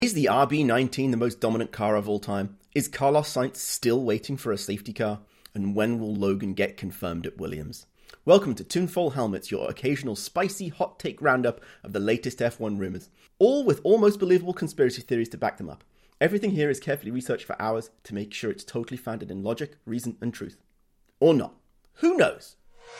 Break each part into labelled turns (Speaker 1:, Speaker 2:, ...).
Speaker 1: Is the RB19 the most dominant car of all time? Is Carlos Sainz still waiting for a safety car? And when will Logan get confirmed at Williams? Welcome to Tunefall Helmets, your occasional spicy hot take roundup of the latest F1 rumours. All with almost believable conspiracy theories to back them up. Everything here is carefully researched for hours to make sure it's totally founded in logic, reason and truth. Or not. Who knows?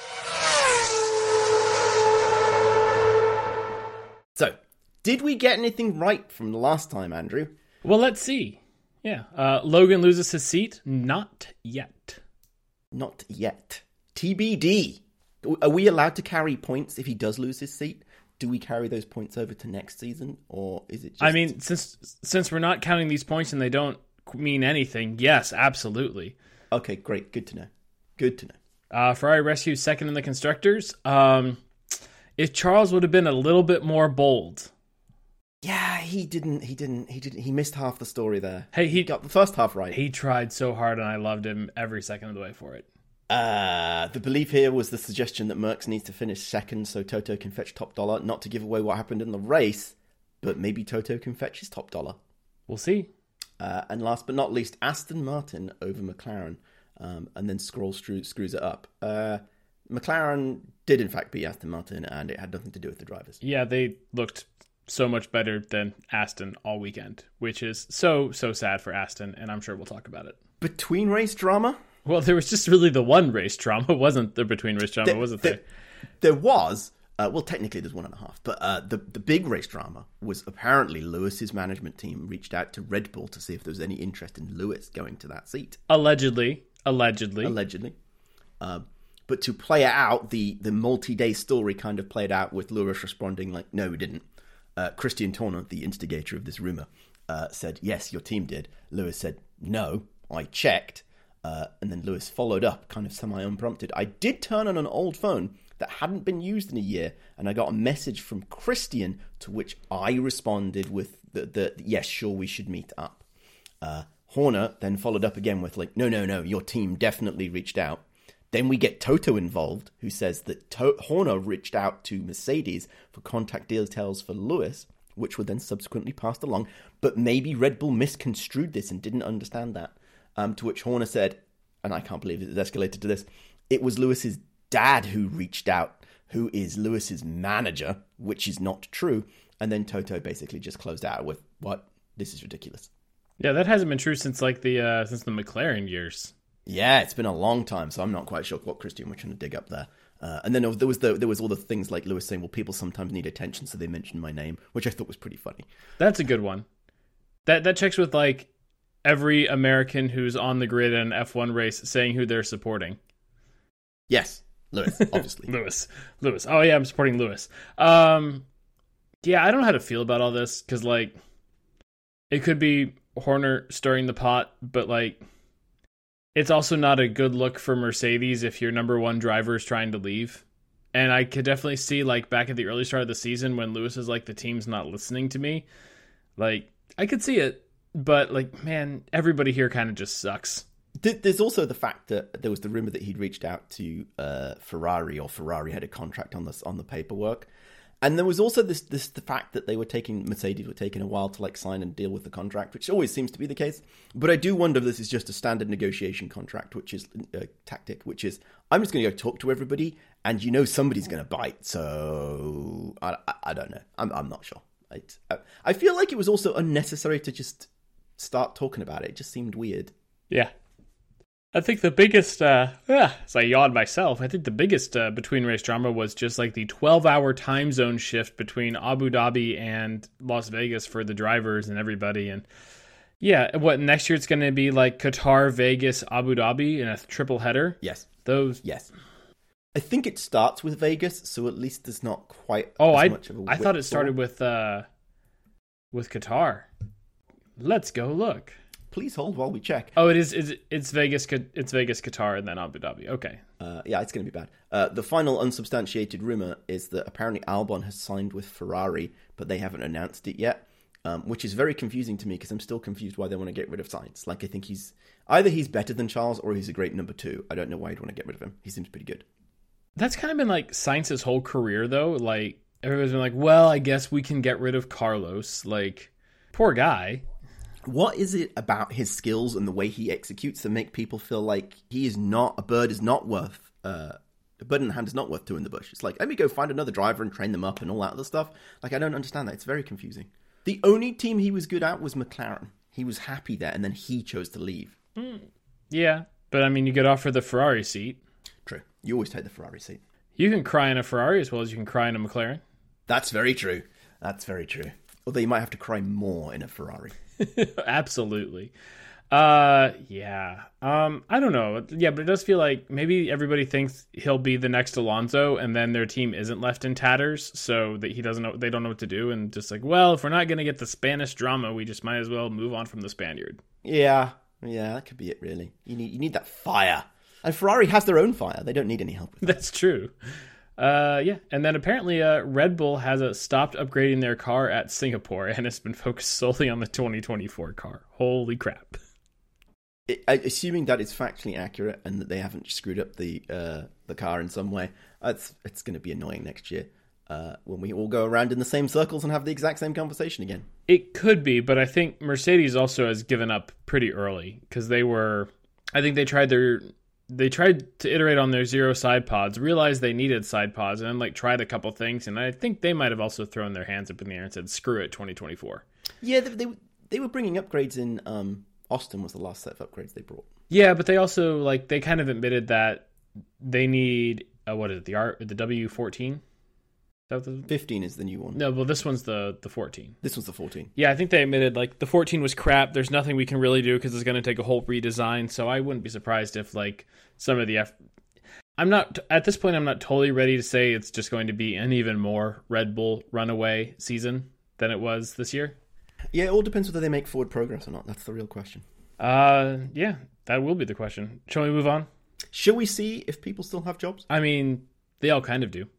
Speaker 1: So, did we get anything right from the last time, Andrew?
Speaker 2: Well, let's see. Yeah. Logan loses his seat? Not yet.
Speaker 1: Not yet. TBD. Are we allowed to carry points if he does lose his seat? Do we carry those points over to next season? Or is it just...
Speaker 2: I mean, since we're not counting these points and they don't mean anything, yes, absolutely.
Speaker 1: Okay, great. Good to know. Good to know.
Speaker 2: Ferrari rescues second in the Constructors. If Charles would have been a little bit more bold...
Speaker 1: Yeah, he didn't. He missed half the story there.
Speaker 2: Hey, he
Speaker 1: got the first half right.
Speaker 2: He tried so hard, and I loved him every second of the way for it.
Speaker 1: The belief here was the suggestion that Merckx needs to finish second so Toto can fetch top dollar, not to give away what happened in the race, but maybe Toto can fetch his top dollar.
Speaker 2: We'll see.
Speaker 1: And last but not least, Aston Martin over McLaren, and then Stroll screws it up. McLaren did in fact beat Aston Martin, and it had nothing to do with the drivers.
Speaker 2: Yeah, they looked so much better than Aston all weekend, which is so sad for Aston, and I'm sure we'll talk about it.
Speaker 1: Between race drama?
Speaker 2: Well, there was just really the one race drama, wasn't there? Between race drama, wasn't there?
Speaker 1: There was. Well, technically there's 1.5, but the big race drama was apparently Lewis's management team reached out to Red Bull to see if there was any interest in Lewis going to that seat.
Speaker 2: Allegedly.
Speaker 1: But to play it out, the multi-day story kind of played out with Lewis responding like, no, we didn't. Christian Horner, the instigator of this rumor, said, yes, your team did. Lewis said, no, I checked. And then Lewis followed up, kind of semi-unprompted. I did turn on an old phone that hadn't been used in a year, and I got a message from Christian, to which I responded with the yes, sure, we should meet up. Horner then followed up again with like, no, your team definitely reached out. Then we get Toto involved, who says that Horner reached out to Mercedes for contact details for Lewis, which were then subsequently passed along. But maybe Red Bull misconstrued this and didn't understand that. To which Horner said, and I can't believe it escalated to this, it was Lewis's dad who reached out, who is Lewis's manager, which is not true. And then Toto basically just closed out with, what? This is ridiculous.
Speaker 2: Yeah, that hasn't been true since the McLaren years.
Speaker 1: Yeah, it's been a long time, so I'm not quite sure what Christian was trying to dig up there. And then there was all the things like Lewis saying, well, people sometimes need attention, so they mentioned my name, which I thought was pretty funny.
Speaker 2: That's a good one. That checks with like every American who's on the grid in an F1 race saying who they're supporting.
Speaker 1: Yes, Lewis, obviously.
Speaker 2: Lewis. Oh yeah, I'm supporting Lewis. Yeah, I don't know how to feel about all this, because like it could be Horner stirring the pot, but like it's also not a good look for Mercedes if your number one driver is trying to leave. And I could definitely see, like, back at the early start of the season when Lewis is like, the team's not listening to me. Like, I could see it, but, like, man, everybody here kind of just sucks.
Speaker 1: There's also the fact that there was the rumor that he'd reached out to Ferrari, or Ferrari had a contract on the paperwork. And there was also the fact that Mercedes were taking a while to like sign and deal with the contract, which always seems to be the case. But I do wonder if this is just a standard negotiation contract, which is a tactic, which is, I'm just going to go talk to everybody, and somebody's going to bite. So I don't know. I'm not sure. I feel like it was also unnecessary to just start talking about it. It just seemed weird.
Speaker 2: Yeah. I think the biggest, as I yawned myself, I think the biggest between race drama was just like the 12-hour time zone shift between Abu Dhabi and Las Vegas for the drivers and everybody. And yeah, next year it's going to be like Qatar, Vegas, Abu Dhabi in a triple header?
Speaker 1: Yes.
Speaker 2: Yes.
Speaker 1: I think it starts with Vegas, so at least there's not quite as much of a
Speaker 2: I thought it started with Qatar. Let's go look.
Speaker 1: Please hold while we check.
Speaker 2: Oh, it's Vegas, Qatar, and then Abu Dhabi. Okay.
Speaker 1: Yeah, it's going to be bad. The final unsubstantiated rumor is that apparently Albon has signed with Ferrari, but they haven't announced it yet, which is very confusing to me because I'm still confused why they want to get rid of Sainz. Like, I think he's better than Charles or he's a great number 2. I don't know why you'd want to get rid of him. He seems pretty good.
Speaker 2: That's kind of been like Sainz's whole career, though. Like, everybody's been like, well, I guess we can get rid of Carlos. Like, poor guy.
Speaker 1: What is it about his skills and the way he executes that make people feel like a bird is not worth, a bird in the hand is not worth two in the bush? It's like, let me go find another driver and train them up and all that other stuff. Like, I don't understand that. It's very confusing. The only team he was good at was McLaren. He was happy there, and then he chose to leave.
Speaker 2: Yeah, but I mean, you get offered the Ferrari seat.
Speaker 1: True. You always take the Ferrari seat.
Speaker 2: You can cry in a Ferrari as well as you can cry in a McLaren.
Speaker 1: That's very true. Although you might have to cry more in a Ferrari.
Speaker 2: Absolutely. Yeah. I don't know. Yeah, but it does feel like maybe everybody thinks he'll be the next Alonso, and then their team isn't left in tatters, so that they don't know what to do, and just like, well, if we're not going to get the Spanish drama, we just might as well move on from the Spaniard.
Speaker 1: Yeah, that could be it, really. You need that fire. And Ferrari has their own fire. They don't need any help with that.
Speaker 2: That's true. Yeah, and then apparently Red Bull has stopped upgrading their car at Singapore and has been focused solely on the 2024 car. Holy crap.
Speaker 1: Assuming that it's factually accurate and that they haven't screwed up the car in some way, it's going to be annoying next year when we all go around in the same circles and have the exact same conversation again.
Speaker 2: It could be, but I think Mercedes also has given up pretty early because I think they tried to iterate on their zero side pods, realized they needed side pods, and then tried a couple things, and I think they might have also thrown their hands up in the air and said, screw it, 2024.
Speaker 1: Yeah, they were bringing upgrades in. Austin was the last set of upgrades they brought.
Speaker 2: Yeah, but they also they kind of admitted that they need what is it, the W14? Is that the
Speaker 1: 15 is the new one.
Speaker 2: No, well, this one's the 14.
Speaker 1: This was the 14.
Speaker 2: Yeah, I think they admitted the 14 was crap. There's nothing we can really do because it's going to take a whole redesign. So I wouldn't be surprised if some of the I'm not at this point. I'm not totally ready to say it's just going to be an even more Red Bull runaway season than it was this year.
Speaker 1: Yeah, it all depends whether they make forward progress or not. That's the real question.
Speaker 2: Yeah, that will be the question. Shall we move on?
Speaker 1: Shall we see if people still have jobs?
Speaker 2: I mean, they all kind of do.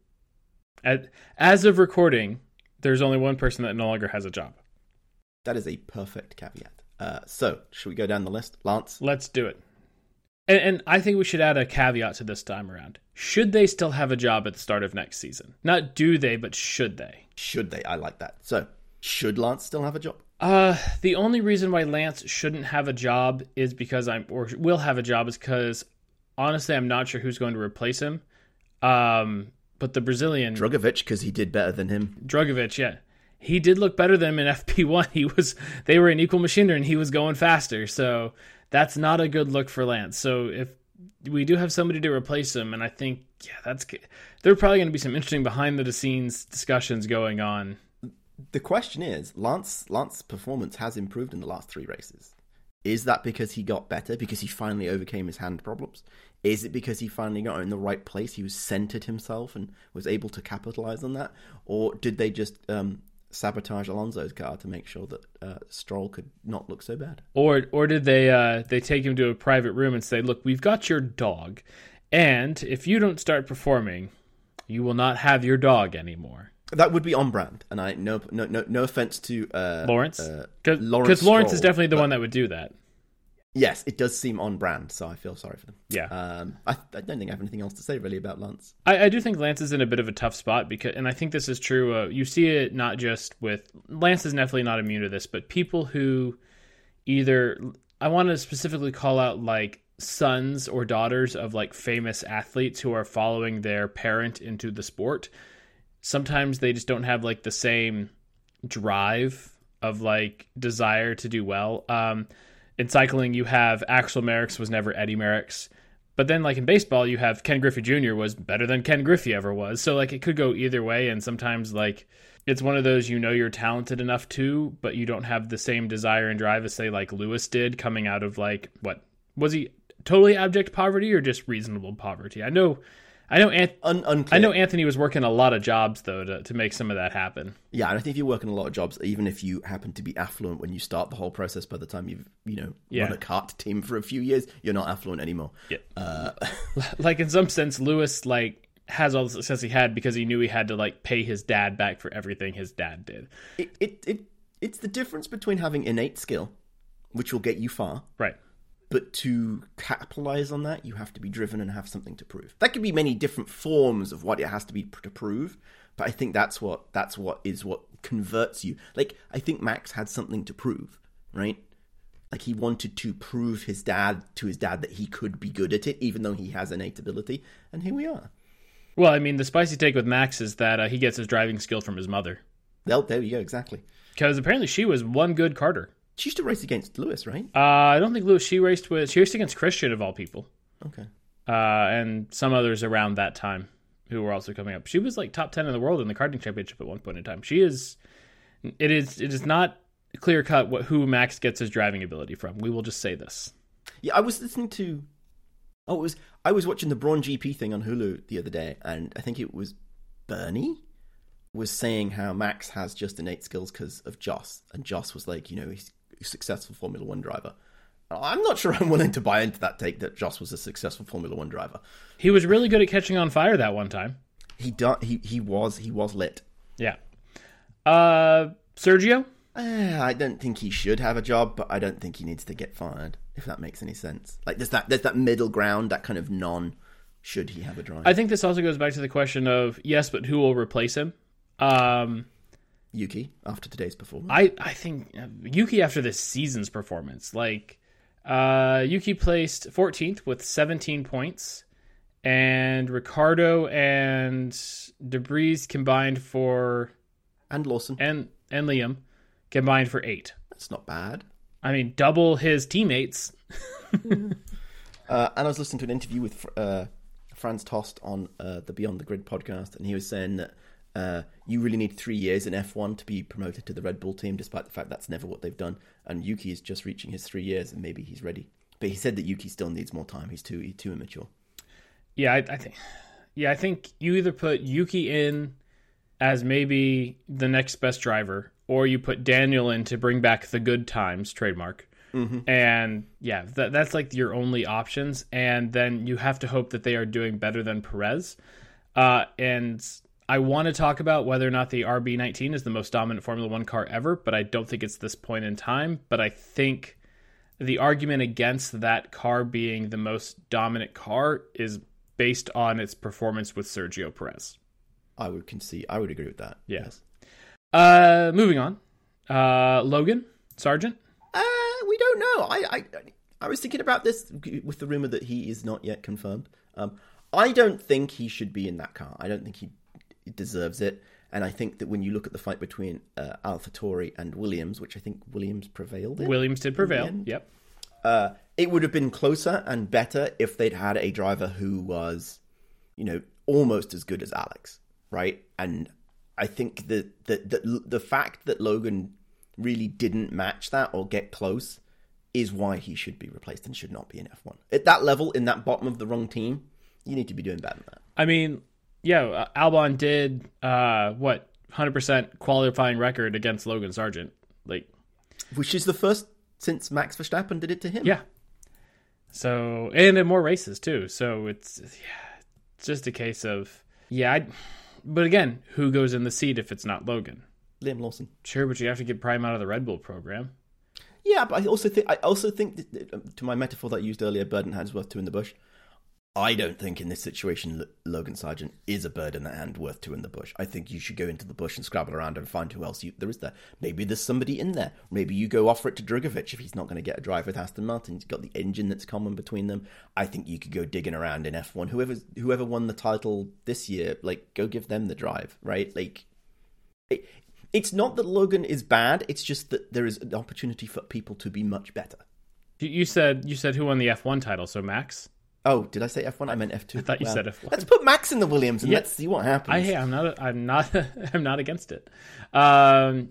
Speaker 2: As of recording, there's only one person that no longer has a job.
Speaker 1: That is a perfect caveat. So, should we go down the list? Lance?
Speaker 2: Let's do it. And I think we should add a caveat to this time around. Should they still have a job at the start of next season? Not do they, but should they?
Speaker 1: Should they? I like that. So, should Lance still have a job?
Speaker 2: The only reason why Lance shouldn't have a job is because will have a job is because, honestly, I'm not sure who's going to replace him. But the Brazilian...
Speaker 1: Drugovich, because he did better than him.
Speaker 2: Drugovich, yeah. He did look better than him in FP1. They were an equal machinery, and he was going faster. So that's not a good look for Lance. So if we do have somebody to replace him, and I think, there are probably going to be some interesting behind-the-scenes discussions going on.
Speaker 1: The question is, Lance's performance has improved in the last 3 races. Is that because he got better, because he finally overcame his hand problems? Is it because he finally got in the right place, he was centered himself and was able to capitalize on that? Or did they just sabotage Alonso's car to make sure that Stroll could not look so bad?
Speaker 2: Or did they take him to a private room and say, look, we've got your dog, and if you don't start performing, you will not have your dog anymore.
Speaker 1: That would be on brand, and I no offense to
Speaker 2: Lawrence, because Lawrence is definitely the one that would do that.
Speaker 1: Yes, it does seem on brand, so I feel sorry for them.
Speaker 2: Yeah,
Speaker 1: I don't think I have anything else to say really about Lance.
Speaker 2: I do think Lance is in a bit of a tough spot and I think this is true. You see it not just with Lance is definitely not immune to this, but people who I want to specifically call out sons or daughters of famous athletes who are following their parent into the sport. Sometimes they just don't have the same drive of desire to do well. In cycling, you have Axel Merckx was never Eddie Merckx. But then in baseball, you have Ken Griffey Jr. was better than Ken Griffey ever was. So it could go either way. And sometimes it's one of those, you're talented enough to, but you don't have the same desire and drive as say Lewis did coming out of what was he totally abject poverty or just reasonable poverty? I know Anthony was working a lot of jobs, though, to make some of that happen.
Speaker 1: Yeah, and I think if you're working a lot of jobs, even if you happen to be affluent when you start the whole process, by the time you've, run a kart team for a few years, you're not affluent anymore.
Speaker 2: Yeah. In some sense, Lewis, has all the success he had because he knew he had to, pay his dad back for everything his dad did.
Speaker 1: It's the difference between having innate skill, which will get you far.
Speaker 2: Right.
Speaker 1: But to capitalize on that, you have to be driven and have something to prove. That could be many different forms of what it has to be to prove. But I think that's what converts you. Like, I think Max had something to prove, right? Like, he wanted to prove to his dad that he could be good at it, even though he has innate ability. And here we are.
Speaker 2: Well, I mean, the spicy take with Max is that he gets his driving skill from his mother.
Speaker 1: Well, there you go, exactly.
Speaker 2: Because apparently she was one good karter.
Speaker 1: She used to race against Lewis, right?
Speaker 2: I don't think Lewis. She raced against Christian, of all people.
Speaker 1: Okay.
Speaker 2: And some others around that time who were also coming up. She was like top 10 in the world in the karting championship at one point in time. It is not clear cut who Max gets his driving ability from. We will just say this.
Speaker 1: Yeah, I was listening to. I was watching the Braun GP thing on Hulu the other day, and I think it was Bernie was saying how Max has just innate skills because of Joss, and Joss was like, he's a successful Formula One driver. I'm not sure I'm willing to buy into that take that Joss was a successful Formula One driver.
Speaker 2: He was really good at catching on fire that one time.
Speaker 1: He was lit.
Speaker 2: Yeah. Sergio?
Speaker 1: I don't think he should have a job, but I don't think he needs to get fired, if that makes any sense. Like, there's that middle ground, that kind of should he have a drive.
Speaker 2: I think this also goes back to the question of, yes, but who will replace him?
Speaker 1: Yuki, after today's performance.
Speaker 2: I think Yuki after this season's performance. Like, Yuki placed 14th with 17 points, and Ricardo and Debris combined for...
Speaker 1: And Lawson.
Speaker 2: And Liam combined for 8.
Speaker 1: That's not bad.
Speaker 2: I mean, double his teammates.
Speaker 1: And I was listening to an interview with Franz Tost on the Beyond the Grid podcast, and he was saying that you really need 3 years in F1 to be promoted to the Red Bull team, despite the fact that's never what they've done. And Yuki is just reaching his 3 years, and maybe he's ready. But he said that Yuki still needs more time. He's too immature.
Speaker 2: Yeah, I think you either put Yuki in as maybe the next best driver, or you put Daniel in to bring back the good times trademark. Mm-hmm. And yeah, that's like your only options. And then you have to hope that they are doing better than Perez. And I want to talk about whether or not the RB19 is the most dominant Formula One car ever, but I don't think it's this point in time. But I think the argument against that car being the most dominant car is based on its performance with Sergio Perez.
Speaker 1: I would agree with that.
Speaker 2: Yes. Moving on. Logan Sargent.
Speaker 1: We don't know. I was thinking about this with the rumor that he is not yet confirmed. I don't think he should be in that car. I don't think he deserves it. And I think that when you look at the fight between AlphaTauri and Williams, which I think Williams prevailed in.
Speaker 2: Williams did prevail. Yep.
Speaker 1: It would have been closer and better if they'd had a driver who was, almost as good as Alex, right? And I think that the fact that Logan really didn't match that or get close is why he should be replaced and should not be in F1. At that level, in that bottom of the wrong team, you need to be doing better than that.
Speaker 2: I mean, yeah, Albon did 100% qualifying record against Logan Sargent,
Speaker 1: which is the first since Max Verstappen did it to him.
Speaker 2: Yeah. So, and in more races too. So it's just a case of but again, who goes in the seat if it's not Logan?
Speaker 1: Liam Lawson.
Speaker 2: Sure, but you have to get Prime out of the Red Bull program.
Speaker 1: Yeah, but I also think that, to my metaphor that I used earlier, bird in the hand's worth two in the bush. I don't think in this situation Logan Sargent is a bird in the hand worth two in the bush. I think you should go into the bush and scrabble around and find who else there is there. Maybe there's somebody in there. Maybe you go offer it to Drugovich if he's not going to get a drive with Aston Martin. He's got the engine that's common between them. I think you could go digging around in F1. Whoever won the title this year, go give them the drive, right? It's not that Logan is bad. It's just that there is an opportunity for people to be much better.
Speaker 2: You said who won the F1 title, so Max?
Speaker 1: Oh, did I say F1? I meant F2.
Speaker 2: I thought you said F1.
Speaker 1: Let's put Max in the Williams and let's see what happens.
Speaker 2: I'm not I'm not against it. I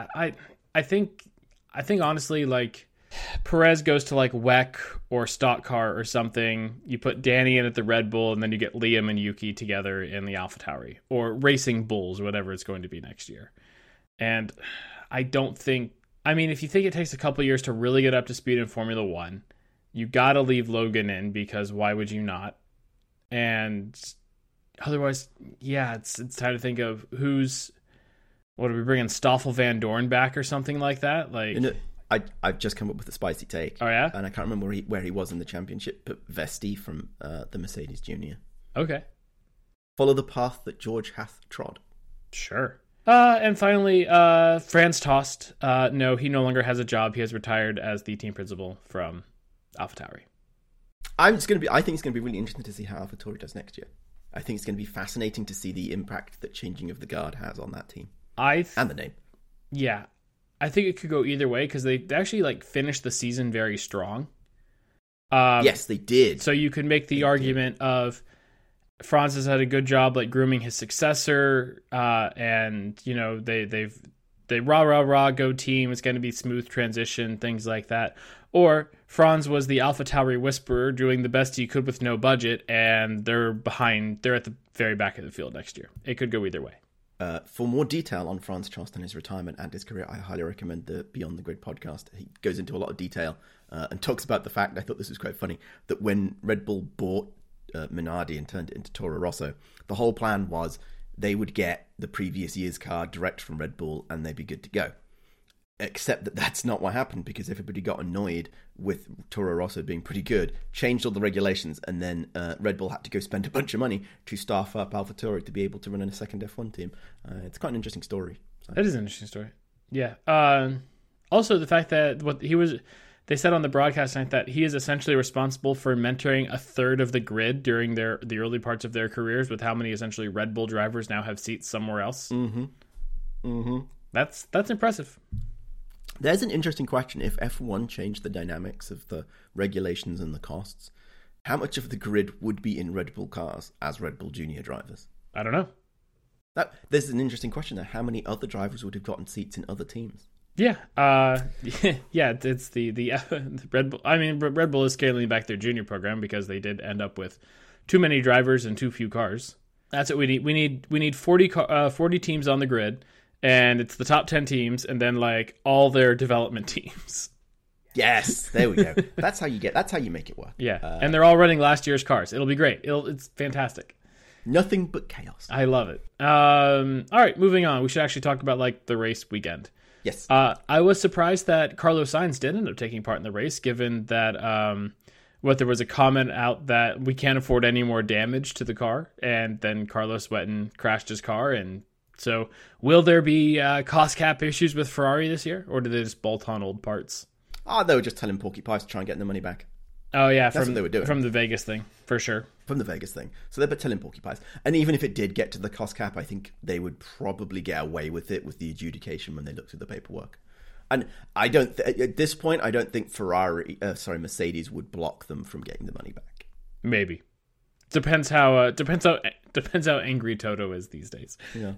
Speaker 2: think honestly, Perez goes to WEC or Stock Car or something. You put Danny in at the Red Bull, and then you get Liam and Yuki together in the AlphaTauri or Racing Bulls, whatever it's going to be next year. And I don't think. I mean, if you think it takes a couple years to really get up to speed in Formula One, you got to leave Logan in because why would you not? And otherwise, it's time to think of what are we bringing? Stoffel Van Dorn back or something like that?
Speaker 1: I've just come up with a spicy take.
Speaker 2: Oh yeah,
Speaker 1: and I can't remember where he was in the championship, but Vesti from the Mercedes Junior.
Speaker 2: Okay,
Speaker 1: follow the path that George hath trod.
Speaker 2: Sure. And finally, Franz Tost. No, he no longer has a job. He has retired as the team principal from AlphaTauri.
Speaker 1: I think it's going to be really interesting to see how AlphaTauri does next year. I think it's going to be fascinating to see the impact that changing of the guard has on that team and the name.
Speaker 2: Yeah, I think it could go either way because they actually finished the season very strong.
Speaker 1: Yes, they did.
Speaker 2: So you could make the argument of Franz has had a good job grooming his successor, and they rah go team. It's going to be smooth transition, things like that. Or Franz was the AlphaTauri whisperer, doing the best he could with no budget, and they're behind. They're at the very back of the field next year. It could go either way.
Speaker 1: For more detail on Franz Tost and his retirement and his career, I highly recommend the Beyond the Grid podcast. He goes into a lot of detail and talks about the fact, I thought this was quite funny, that when Red Bull bought Minardi and turned it into Toro Rosso, the whole plan was they would get the previous year's car direct from Red Bull and they'd be good to go. Except that that's not what happened because everybody got annoyed with Toro Rosso being pretty good, changed all the regulations, and then Red Bull had to go spend a bunch of money to staff up AlphaTauri to be able to run in a second F1 team. It's quite an interesting story. So.
Speaker 2: That is an interesting story. Yeah. Also, the fact that they said on the broadcast night that he is essentially responsible for mentoring a third of the grid during the early parts of their careers, with how many essentially Red Bull drivers now have seats somewhere else.
Speaker 1: Mm-hmm. Mm-hmm.
Speaker 2: That's impressive.
Speaker 1: There's an interesting question. If F1 changed the dynamics of the regulations and the costs, how much of the grid would be in Red Bull cars as Red Bull Junior drivers?
Speaker 2: I don't know.
Speaker 1: There's an interesting question there. How many other drivers would have gotten seats in other teams?
Speaker 2: Yeah. Yeah, it's the Red Bull. I mean, Red Bull is scaling back their junior program because they did end up with too many drivers and too few cars. That's what we need. We need 40 teams on the grid. And it's the top 10 teams, and then all their development teams.
Speaker 1: Yes, there we go. That's how you make it work.
Speaker 2: Yeah, and they're all running last year's cars. It'll be great. It's fantastic.
Speaker 1: Nothing but chaos.
Speaker 2: I love it. All right, moving on. We should actually talk about the race weekend.
Speaker 1: Yes.
Speaker 2: I was surprised that Carlos Sainz did end up taking part in the race, given that there was a comment out that we can't afford any more damage to the car, and then Carlos went and crashed his car. And so, will there be cost cap issues with Ferrari this year, or did they just bolt on old parts?
Speaker 1: They were just telling Porky Pies to try and get their money back.
Speaker 2: Oh yeah,
Speaker 1: that's what they were doing
Speaker 2: from the Vegas thing, for sure.
Speaker 1: From the Vegas thing, so they're telling Porky Pies. And even if it did get to the cost cap, I think they would probably get away with it with the adjudication when they look through the paperwork. And at this point, I don't think Mercedes would block them from getting the money back.
Speaker 2: Maybe. Depends how angry Toto is these days.
Speaker 1: Yeah.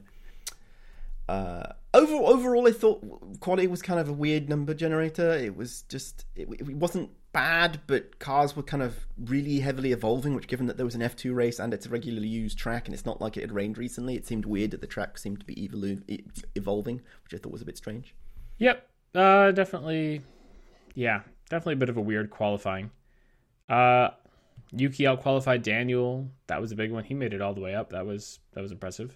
Speaker 1: Overall, I thought quality was kind of a weird number generator. It was just it wasn't bad, but cars were kind of really heavily evolving. Which, given that there was an F2 race and it's a regularly used track, and it's not like it had rained recently, it seemed weird that the track seemed to be evolving, which I thought was a bit strange.
Speaker 2: Yep, definitely. Yeah, definitely a bit of a weird qualifying. Yuki out-qualified Daniel. That was a big one. He made it all the way up. That was impressive.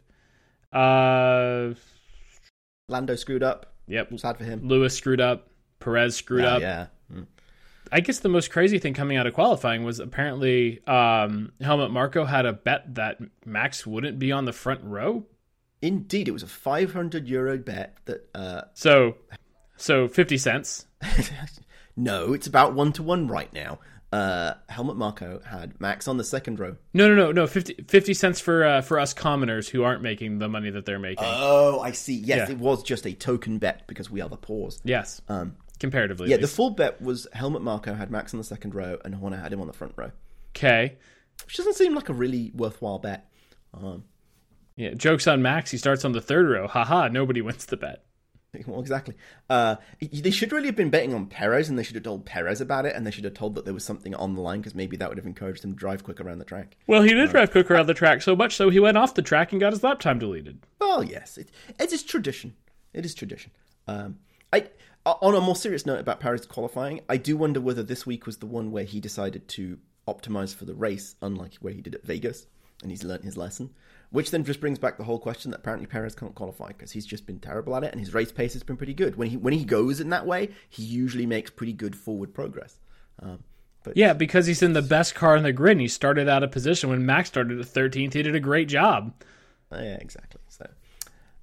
Speaker 1: Lando screwed up.
Speaker 2: Yep.
Speaker 1: Sad for him.
Speaker 2: Lewis screwed up. Perez screwed up.
Speaker 1: Yeah.
Speaker 2: I guess the most crazy thing coming out of qualifying was apparently Helmut Marko had a bet that Max wouldn't be on the front row.
Speaker 1: Indeed, it was a €500 bet that...
Speaker 2: So 50 cents.
Speaker 1: No, it's about 1-to-1 right now. Helmut Marko had Max on the second row.
Speaker 2: No. 50 cents for us commoners who aren't making the money that they're making.
Speaker 1: Oh, I see. Yes,
Speaker 2: Yeah.
Speaker 1: It was just a token bet because we are the poors.
Speaker 2: Yes. Comparatively.
Speaker 1: Yeah, the full bet was Helmut Marko had Max on the second row and Horner had him on the front row.
Speaker 2: Okay.
Speaker 1: Which doesn't seem like a really worthwhile bet.
Speaker 2: Yeah, joke's on Max. He starts on the third row. Haha, nobody wins the bet.
Speaker 1: Well, exactly. They should really have been betting on Perez, and they should have told Perez about it, and they should have told that there was something on the line, because maybe that would have encouraged him to drive quicker around the track.
Speaker 2: Well, he did drive quicker around the track, so much so he went off the track and got his lap time deleted.
Speaker 1: Well, yes. It is tradition. It is tradition. On a more serious note about Perez qualifying, I do wonder whether this week was the one where he decided to optimize for the race, unlike where he did at Vegas, and he's learnt his lesson. Which then just brings back the whole question that apparently Perez can't qualify because he's just been terrible at it, and his race pace has been pretty good. When he goes in that way, he usually makes pretty good forward progress.
Speaker 2: Yeah, because he's in the best car in the grid, and he started out of position. When Max started at 13th, he did a great job.
Speaker 1: Yeah, exactly. So,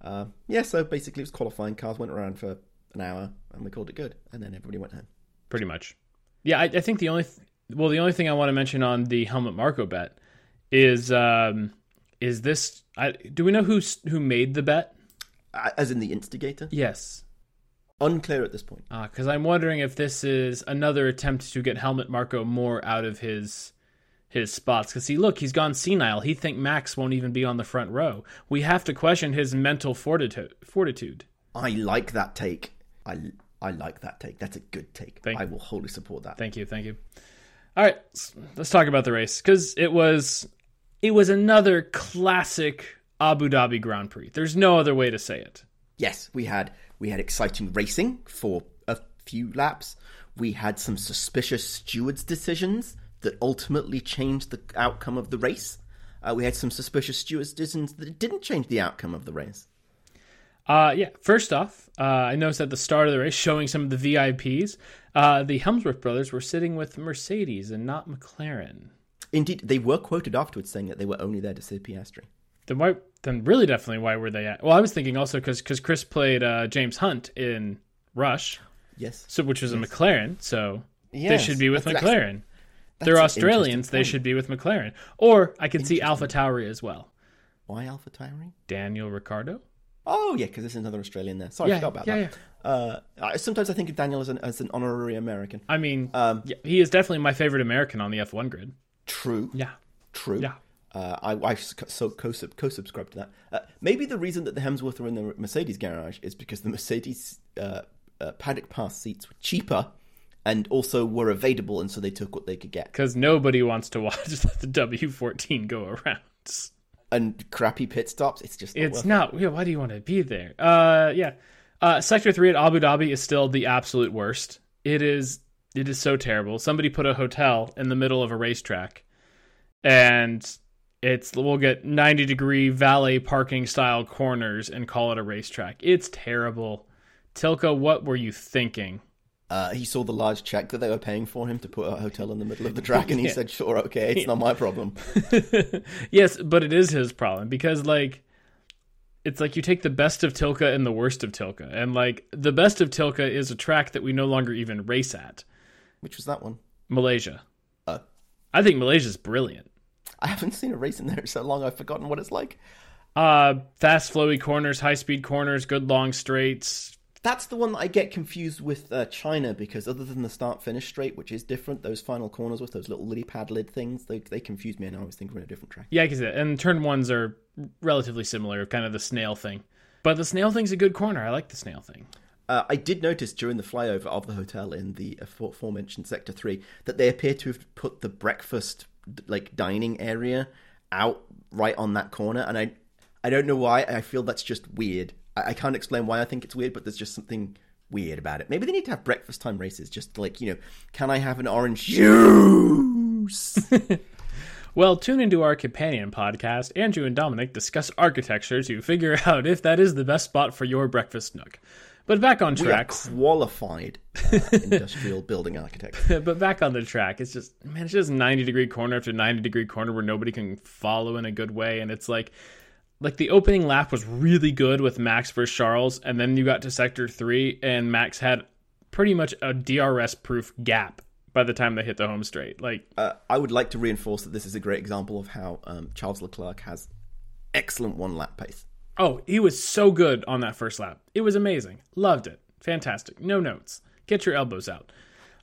Speaker 1: So basically it was qualifying. Cars went around for an hour and we called it good. And then everybody went home.
Speaker 2: Pretty much. Yeah, I think the only thing I want to mention on the Helmut Marko bet is this... do we know who made the bet?
Speaker 1: As in the instigator?
Speaker 2: Yes.
Speaker 1: Unclear at this point.
Speaker 2: Because I'm wondering if this is another attempt to get Helmut Marko more out of his spots. Because he's gone senile. He think Max won't even be on the front row. We have to question his mental fortitude.
Speaker 1: I like that take. I like that take. That's a good take. I will wholly support that.
Speaker 2: Thank you. All right, let's talk about the race, because it was another classic Abu Dhabi Grand Prix. There's no other way to say it.
Speaker 1: Yes, we had exciting racing for a few laps. We had some suspicious stewards' decisions that ultimately changed the outcome of the race. We had some suspicious stewards' decisions that didn't change the outcome of the race.
Speaker 2: First off, I noticed at the start of the race, showing some of the VIPs, the Helmsworth brothers were sitting with Mercedes and not McLaren.
Speaker 1: Indeed, they were quoted afterwards saying that they were only there to see Piastri.
Speaker 2: Then really definitely why were they at? Well, I was thinking also because Chris played James Hunt in Rush.
Speaker 1: Yes.
Speaker 2: Which was a McLaren, so they should be with McLaren. They're Australians, they should be with McLaren. Or I can see AlphaTauri as well.
Speaker 1: Why AlphaTauri?
Speaker 2: Daniel Ricciardo.
Speaker 1: Oh, yeah, because there's another Australian there. Sorry, I forgot about that. Yeah. Sometimes I think of Daniel as an honorary American.
Speaker 2: I mean, he is definitely my favorite American on the F1 grid.
Speaker 1: True.
Speaker 2: Yeah.
Speaker 1: True.
Speaker 2: Yeah.
Speaker 1: I co-subscribe to that. Maybe the reason that the Hemsworth are in the Mercedes garage is because the Mercedes paddock pass seats were cheaper and also were available, and so they took what they could get.
Speaker 2: Because nobody wants to watch the W14 go around.
Speaker 1: And crappy pit stops, it's just
Speaker 2: not. Why do you want to be there? Sector 3 at Abu Dhabi is still the absolute worst. It is so terrible. Somebody put a hotel in the middle of a racetrack, and we'll get 90-degree valet parking style corners and call it a racetrack. It's terrible. Tilke, what were you thinking?
Speaker 1: He saw the large check that they were paying for him to put a hotel in the middle of the track, and he said, sure, okay, it's not my problem.
Speaker 2: Yes, but it is his problem, because, it's like you take the best of Tilke and the worst of Tilke, and, the best of Tilke is a track that we no longer even race at.
Speaker 1: Which was that one?
Speaker 2: Malaysia. I think Malaysia's brilliant.
Speaker 1: I haven't seen a race in there so long, I've forgotten what it's like.
Speaker 2: Fast, flowy corners, high-speed corners, good long straights.
Speaker 1: That's the one that I get confused with China, because other than the start-finish straight, which is different, those final corners with those little lily pad lid things, they confuse me, and I always think we're in a different track.
Speaker 2: Yeah, and turn ones are relatively similar, kind of the snail thing. But the snail thing's a good corner. I like the snail thing.
Speaker 1: I did notice during the flyover of the hotel in the aforementioned Sector 3 that they appear to have put the breakfast dining area out right on that corner, and I don't know why. I feel that's just weird. I can't explain why I think it's weird, but there's just something weird about it. Maybe they need to have breakfast time races, just can I have an orange juice?
Speaker 2: Well, tune into our companion podcast. Andrew and Dominic discuss architecture to figure out if that is the best spot for your breakfast nook. But back on track.
Speaker 1: We are qualified industrial building architects.
Speaker 2: But back on the track, it's just 90-degree corner after 90-degree corner where nobody can follow in a good way. And it's like the opening lap was really good with Max versus Charles. And then you got to Sector 3 and Max had pretty much a DRS-proof gap by the time they hit the home straight.
Speaker 1: I would like to reinforce that this is a great example of how Charles Leclerc has excellent one-lap pace.
Speaker 2: Oh, he was so good on that first lap. It was amazing. Loved it. Fantastic. No notes. Get your elbows out.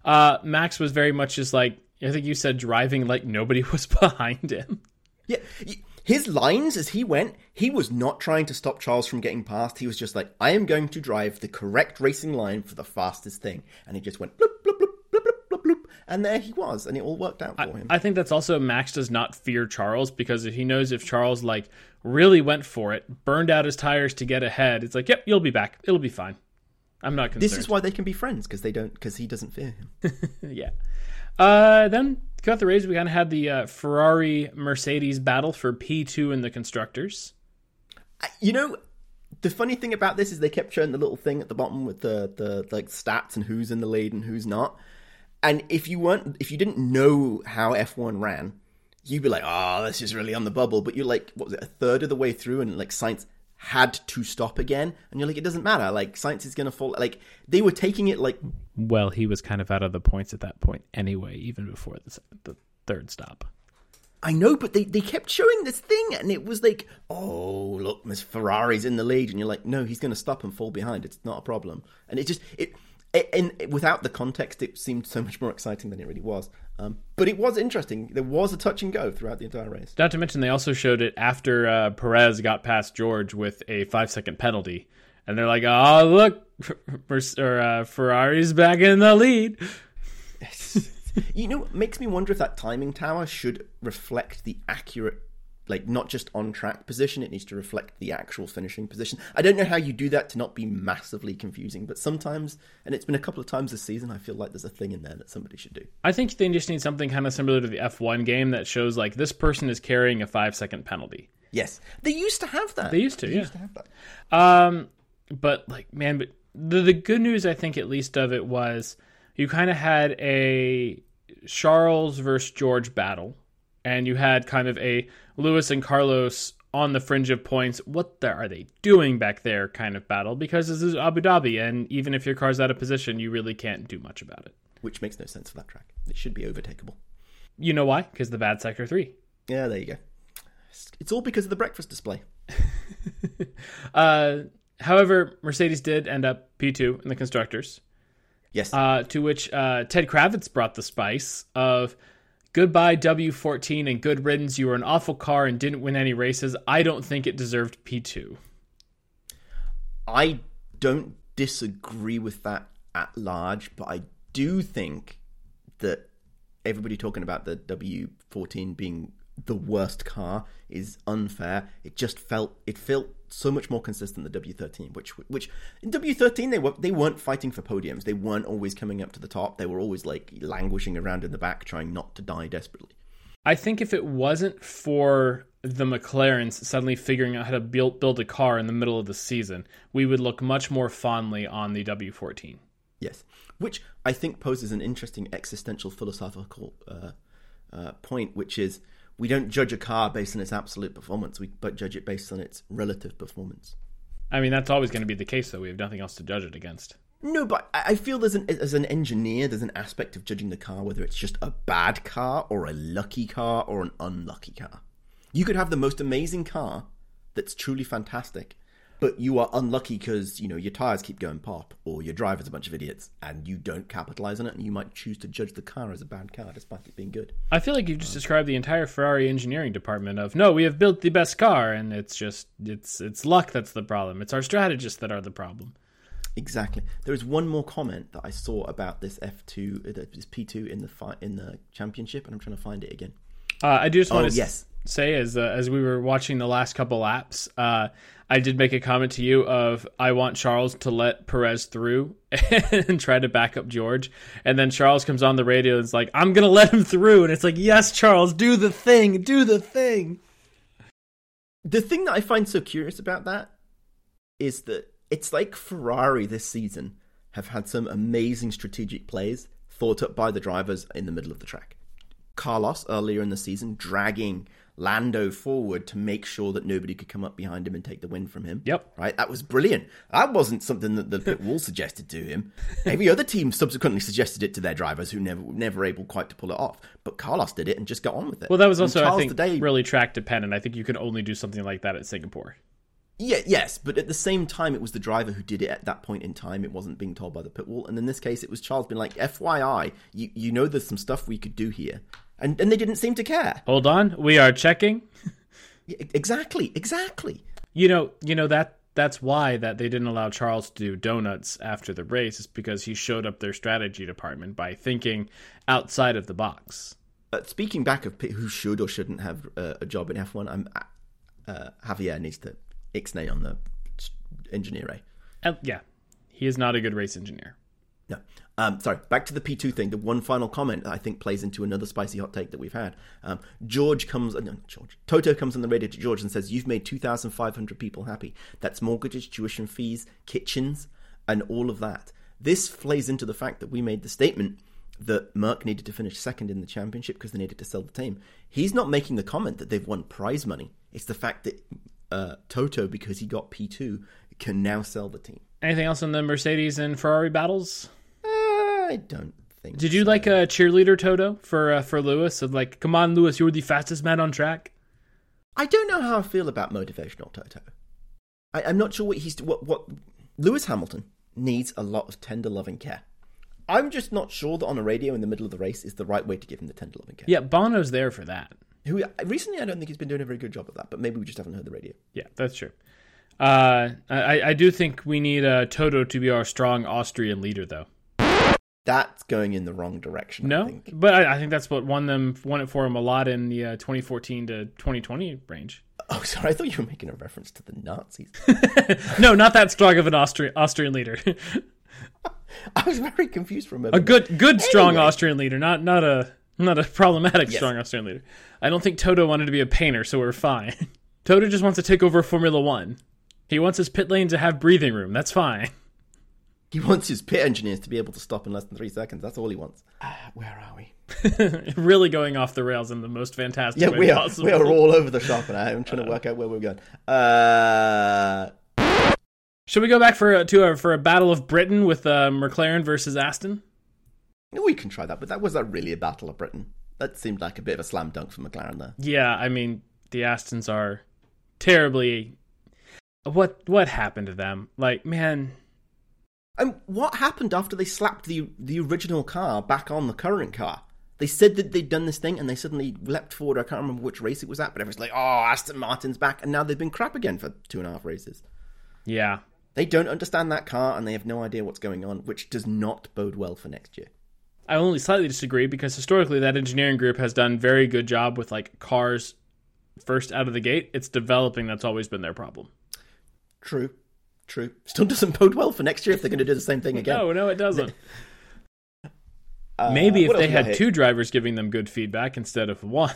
Speaker 2: Max was very much just I think you said driving like nobody was behind him.
Speaker 1: Yeah. His lines as he went, he was not trying to stop Charles from getting past. He was just like, I am going to drive the correct racing line for the fastest thing. And he just went bloop, bloop, bloop, bloop, bloop, bloop, bloop. And there he was. And it all worked out for him.
Speaker 2: I think that's also Max does not fear Charles, because if he knows if Charles really went for it, burned out his tires to get ahead, it's yep, you'll be back. It'll be fine. I'm not concerned.
Speaker 1: This is why they can be friends, because he doesn't fear him.
Speaker 2: Yeah. Then throughout the race, we kind of had the Ferrari-Mercedes battle for P2 in the constructors.
Speaker 1: The funny thing about this is they kept showing the little thing at the bottom with the stats and who's in the lead and who's not. And if you didn't know how F1 ran, you'd be like, oh, this is really on the bubble. But you're what was it, a third of the way through, and Sainz had to stop again, and you're like, it doesn't matter. Like, Sainz is going to fall. Like, they were taking it like...
Speaker 2: Well, he was kind of out of the points at that point anyway, even before the third stop.
Speaker 1: I know, but they kept showing this thing, and it was like, oh, look, Miss Ferrari's in the lead, and you're like, no, he's going to stop and fall behind. It's not a problem. And without the context, it seemed so much more exciting than it really was. But it was interesting. There was a touch and go throughout the entire race.
Speaker 2: Not to mention, they also showed it after Perez got past George with a 5-second penalty. And they're like, oh, look, Ferrari's back in the lead.
Speaker 1: You know, it makes me wonder if that timing tower should reflect the accurate, like, not just on-track position, it needs to reflect the actual finishing position. I don't know how you do that to not be massively confusing, but sometimes, and it's been a couple of times this season, I feel like there's a thing in there that somebody should do.
Speaker 2: I think they just need something kind of similar to the F1 game that shows, like, this person is carrying a 5-second penalty.
Speaker 1: Yes. They used to have that.
Speaker 2: They used to have that. But, like, man, but the good news, I think, at least of it was you kind of had a Charles versus George battle, and you had kind of a Lewis and Carlos on the fringe of points. What are they doing back there kind of battle? Because this is Abu Dhabi, and even if your car's out of position, you really can't do much about it.
Speaker 1: Which makes no sense for that track. It should be overtakeable.
Speaker 2: You know why? Because the bad Sector 3.
Speaker 1: Yeah, there you go. It's all because of the breakfast display.
Speaker 2: However, Mercedes did end up P2 in the Constructors.
Speaker 1: Yes.
Speaker 2: To which Ted Kravitz brought the spice of, goodbye W14 and good riddance. You were an awful car and didn't win any races. I don't think it deserved P2.
Speaker 1: I don't disagree with that at large, but I do think that everybody talking about the W14 being the worst car is unfair. It felt so much more consistent than the W13, which in W13 they weren't fighting for podiums. They weren't always coming up to the top. They were always like languishing around in the back, trying not to die desperately.
Speaker 2: I think if it wasn't for the McLarens suddenly figuring out how to build a car in the middle of the season, we would look much more fondly on the W14.
Speaker 1: Yes, which I think poses an interesting existential philosophical point, which is, we don't judge a car based on its absolute performance, but judge it based on its relative performance.
Speaker 2: I mean, that's always going to be the case, though. We have nothing else to judge it against.
Speaker 1: No, but I feel as an engineer, there's an aspect of judging the car, whether it's just a bad car or a lucky car or an unlucky car. You could have the most amazing car that's truly fantastic, but you are unlucky because, you know, your tires keep going pop, or your driver's a bunch of idiots, and you don't capitalize on it, and you might choose to judge the car as a bad car despite it being good.
Speaker 2: I feel like you've just described the entire Ferrari engineering department of, no, we have built the best car, and it's luck that's the problem. It's our strategists that are the problem.
Speaker 1: Exactly. There is one more comment that I saw about this this P2 in the championship, and I'm trying to find it again.
Speaker 2: I do just want to say, as we were watching the last couple laps, I did make a comment to you of, I want Charles to let Perez through and try to back up George. And then Charles comes on the radio and is like, I'm going to let him through. And it's like, yes, Charles, do the thing. Do the thing.
Speaker 1: The thing that I find so curious about that is that it's like Ferrari this season have had some amazing strategic plays thought up by the drivers in the middle of the track. Carlos, earlier in the season, dragging Lando forward to make sure that nobody could come up behind him and take the win from him.
Speaker 2: Yep.
Speaker 1: Right? That was brilliant. That wasn't something that the pit wall suggested to him. Every other team subsequently suggested it to their drivers who never able quite to pull it off. But Carlos did it and just got on with it.
Speaker 2: Well, that was also, I think, really track dependent. I think you can only do something like that at Singapore.
Speaker 1: Yeah, yes, but at the same time, it was the driver who did it at that point in time. It wasn't being told by the pit wall. And in this case, it was Charles being like, FYI, you know there's some stuff we could do here. And they didn't seem to care.
Speaker 2: Hold on, we are checking.
Speaker 1: Yeah, exactly.
Speaker 2: You know that's why that they didn't allow Charles to do donuts after the race, is because he showed up their strategy department by thinking outside of the box.
Speaker 1: Speaking back of who should or shouldn't have a job in F1, Javier needs to ixnay on the engineer.
Speaker 2: Yeah, he is not a good race engineer.
Speaker 1: No. Sorry, back to the P2 thing. The one final comment that I think plays into another spicy hot take that we've had. Toto comes on the radio to George and says, you've made 2,500 people happy. That's mortgages, tuition fees, kitchens, and all of that. This plays into the fact that we made the statement that Merck needed to finish second in the championship because they needed to sell the team. He's not making the comment that they've won prize money. It's the fact that Toto, because he got P2, can now sell the team.
Speaker 2: Anything else on the Mercedes and Ferrari battles?
Speaker 1: I don't think.
Speaker 2: Did you like a cheerleader Toto for Lewis? Of like, come on, Lewis, you're the fastest man on track.
Speaker 1: I don't know how I feel about motivational Toto. I'm not sure what Lewis Hamilton needs a lot of tender loving care. I'm just not sure that on the radio in the middle of the race is the right way to give him the tender loving care.
Speaker 2: Yeah, Bono's there for that.
Speaker 1: Who recently I don't think he's been doing a very good job of that, but maybe we just haven't heard the radio.
Speaker 2: Yeah, that's true. I do think we need Toto to be our strong Austrian leader, though.
Speaker 1: That's going in the wrong direction.
Speaker 2: No,
Speaker 1: I think.
Speaker 2: But I think that's what won it for him a lot in the 2014 to 2020 range.
Speaker 1: Oh, sorry, I thought you were making a reference to the Nazis.
Speaker 2: No, not that strong of an Austrian leader.
Speaker 1: I was very confused for a moment.
Speaker 2: A good strong Austrian leader, not a problematic strong Austrian leader. I don't think Toto wanted to be a painter, so we're fine. Toto just wants to take over Formula One. He wants his pit lane to have breathing room. That's fine.
Speaker 1: He wants his pit engineers to be able to stop in less than 3 seconds. That's all he wants. Where are we?
Speaker 2: Really going off the rails in the most fantastic way possible.
Speaker 1: We are all over the shop, and I'm trying to work out where we're going.
Speaker 2: Should we go back for a battle of Britain with McLaren versus Aston?
Speaker 1: We can try that, but was that really a battle of Britain? That seemed like a bit of a slam dunk for McLaren there.
Speaker 2: Yeah, I mean, the Astons are terribly... What happened to them? Like, man...
Speaker 1: And what happened after they slapped the original car back on the current car? They said that they'd done this thing, and they suddenly leapt forward. I can't remember which race it was at, but everyone's like, oh, Aston Martin's back. And now they've been crap again for 2.5 races.
Speaker 2: Yeah.
Speaker 1: They don't understand that car, and they have no idea what's going on, which does not bode well for next year.
Speaker 2: I only slightly disagree, because historically that engineering group has done very good job with like cars first out of the gate. It's developing that's always been their problem.
Speaker 1: True. Still doesn't bode well for next year if they're going to do the same thing again.
Speaker 2: No, it doesn't. Maybe if they had 2 drivers giving them good feedback instead of 1.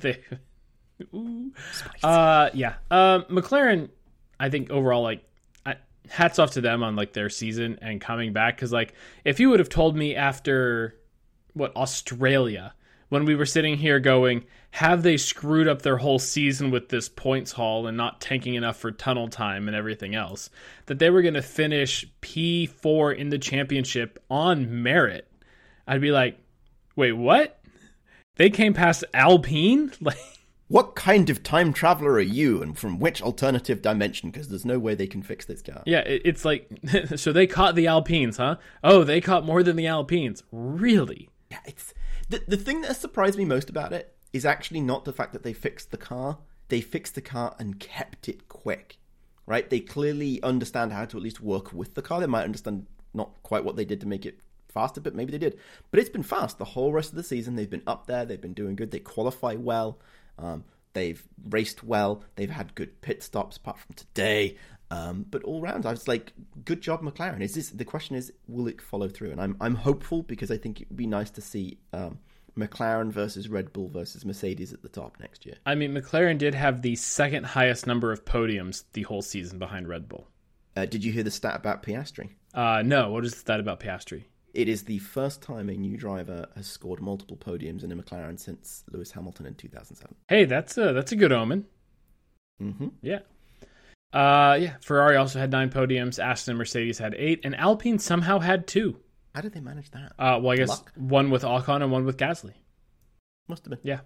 Speaker 2: McLaren, I think overall, like, hats off to them on like their season and coming back. Because like, if you would have told me after Australia, when we were sitting here going, have they screwed up their whole season with this points haul and not tanking enough for tunnel time and everything else, that they were going to finish P4 in the championship on merit, I'd be like, wait, what? They came past Alpine? Like,
Speaker 1: what kind of time traveler are you, and from which alternative dimension? Because there's no way they can fix this car.
Speaker 2: Yeah, it's like, so they caught the Alpines, huh? Oh, they caught more than the Alpines. Really?
Speaker 1: Yeah, it's... The thing that has surprised me most about it is actually not the fact that they fixed the car. They fixed the car and kept it quick, right? They clearly understand how to at least work with the car. They might understand not quite what they did to make it faster, but maybe they did. But it's been fast the whole rest of the season. They've been up there. They've been doing good. They qualify well. They've raced well. They've had good pit stops apart from today. But all round, I was like, good job, McLaren. The question is, will it follow through? And I'm hopeful, because I think it would be nice to see McLaren versus Red Bull versus Mercedes at the top next year.
Speaker 2: I mean, McLaren did have the second highest number of podiums the whole season behind Red Bull.
Speaker 1: Did you hear the stat about Piastri?
Speaker 2: No. What is the stat about Piastri?
Speaker 1: It is the first time a new driver has scored multiple podiums in a McLaren since Lewis Hamilton in 2007.
Speaker 2: Hey, that's a good omen.
Speaker 1: Mm-hmm.
Speaker 2: Yeah. Ferrari also had 9 podiums. Aston and Mercedes had 8, and Alpine somehow had 2.
Speaker 1: How did they manage that?
Speaker 2: Well, I guess luck? One with Ocon and one with Gasly.
Speaker 1: Must have been.
Speaker 2: Yeah.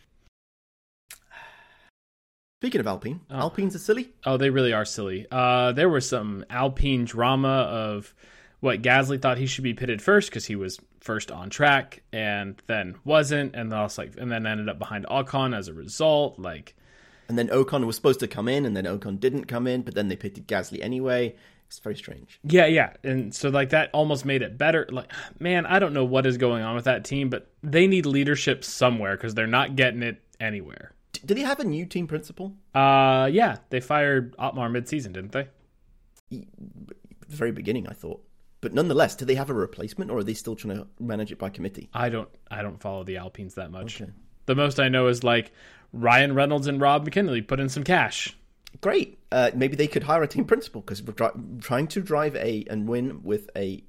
Speaker 1: Speaking of Alpine, Alpines are silly.
Speaker 2: Oh, they really are silly. There was some Alpine drama of what Gasly thought he should be pitted first because he was first on track, and then wasn't, and then ended up behind Ocon as a result.
Speaker 1: And then Ocon was supposed to come in, and then Ocon didn't come in, but then they pitted Gasly anyway. It's very strange.
Speaker 2: Yeah. And so, that almost made it better. Man, I don't know what is going on with that team, but they need leadership somewhere because they're not getting it anywhere.
Speaker 1: Did he have a new team principal?
Speaker 2: Yeah. They fired Otmar mid-season, didn't they?
Speaker 1: The very beginning, I thought. But nonetheless, do they have a replacement, or are they still trying to manage it by committee?
Speaker 2: I don't follow the Alpines that much.
Speaker 1: Okay.
Speaker 2: The most I know is Ryan Reynolds and Rob McKinley put in some cash.
Speaker 1: Great. Maybe they could hire a team principal, because trying to drive and win with a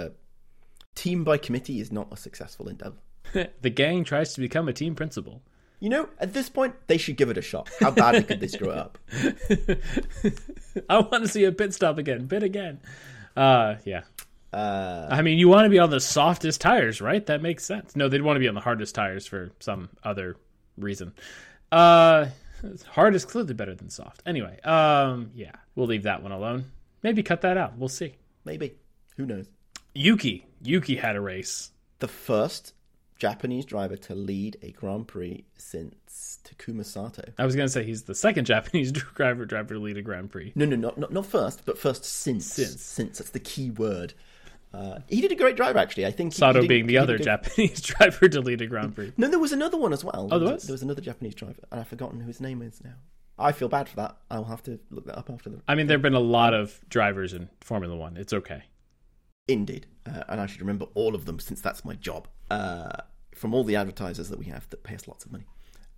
Speaker 1: team by committee is not a successful endeavor.
Speaker 2: The gang tries to become a team principal.
Speaker 1: You know, at this point, they should give it a shot. How badly could they screw it up?
Speaker 2: I want to see a pit stop again. Pit again. Yeah. I mean, you want to be on the softest tires, right? That makes sense. No, they'd want to be on the hardest tires for some other reason. Hard is clearly better than soft. Anyway, yeah, we'll leave that one alone. Maybe cut that out. We'll see.
Speaker 1: Maybe. Who knows?
Speaker 2: Yuki had a race.
Speaker 1: The first Japanese driver to lead a Grand Prix since Takuma Sato.
Speaker 2: I was going to say he's the second Japanese driver to lead a Grand Prix.
Speaker 1: No, not first, but first since. Since. That's the key word. He did a great drive, actually. I think
Speaker 2: Sato being the other Japanese driver to lead a Grand Prix.
Speaker 1: No, there was another one as well.
Speaker 2: Oh, there was?
Speaker 1: There was another Japanese driver, and I've forgotten who his name is now. I feel bad for that. I'll have to look that up after the...
Speaker 2: I mean, there have been a lot of drivers in Formula One. It's okay.
Speaker 1: Indeed. And I should remember all of them, since that's my job. From all the advertisers that we have that pay us lots of money.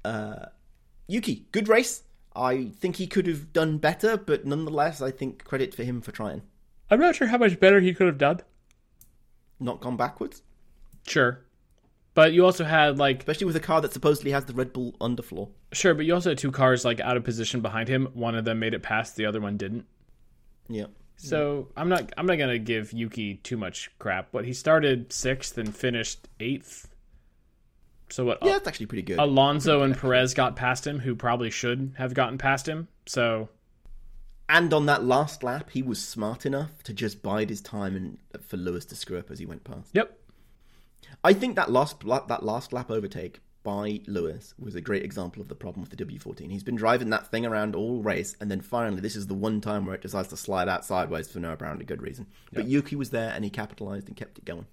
Speaker 1: Yuki, good race. I think he could have done better, but nonetheless, I think credit for him for trying.
Speaker 2: I'm not sure how much better he could have done.
Speaker 1: Not gone backwards?
Speaker 2: Sure. But you also had, like...
Speaker 1: Especially with a car that supposedly has the Red Bull underfloor.
Speaker 2: Sure, but you also had two cars, like, out of position behind him. One of them made it past, the other one didn't.
Speaker 1: Yeah.
Speaker 2: So, I'm not going to give Yuki too much crap. But he started 6th and finished 8th. So what?
Speaker 1: Yeah, that's actually pretty good.
Speaker 2: Alonso and Perez got past him, who probably should have gotten past him. So...
Speaker 1: And on that last lap, he was smart enough to just bide his time and for Lewis to screw up as he went past.
Speaker 2: Yep.
Speaker 1: I think that last lap overtake by Lewis was a great example of the problem with the W14. He's been driving that thing around all race, and then finally, this is the one time where it decides to slide out sideways for no apparently good reason. But Yuki was there, and he capitalized and kept it going.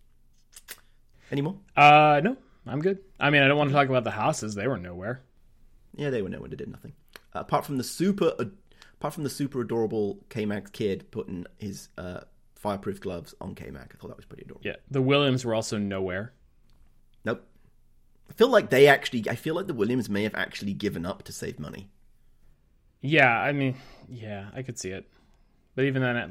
Speaker 1: Any more?
Speaker 2: No, I'm good. I mean, I don't want to talk about the houses. They were nowhere.
Speaker 1: Yeah, they were nowhere. They did nothing. Apart from the super adorable K-Mag kid putting his fireproof gloves on K-Mag. I thought that was pretty adorable.
Speaker 2: Yeah, the Williams were also nowhere.
Speaker 1: Nope. I feel like the Williams may have actually given up to save money.
Speaker 2: Yeah, I mean, yeah, I could see it. But even then,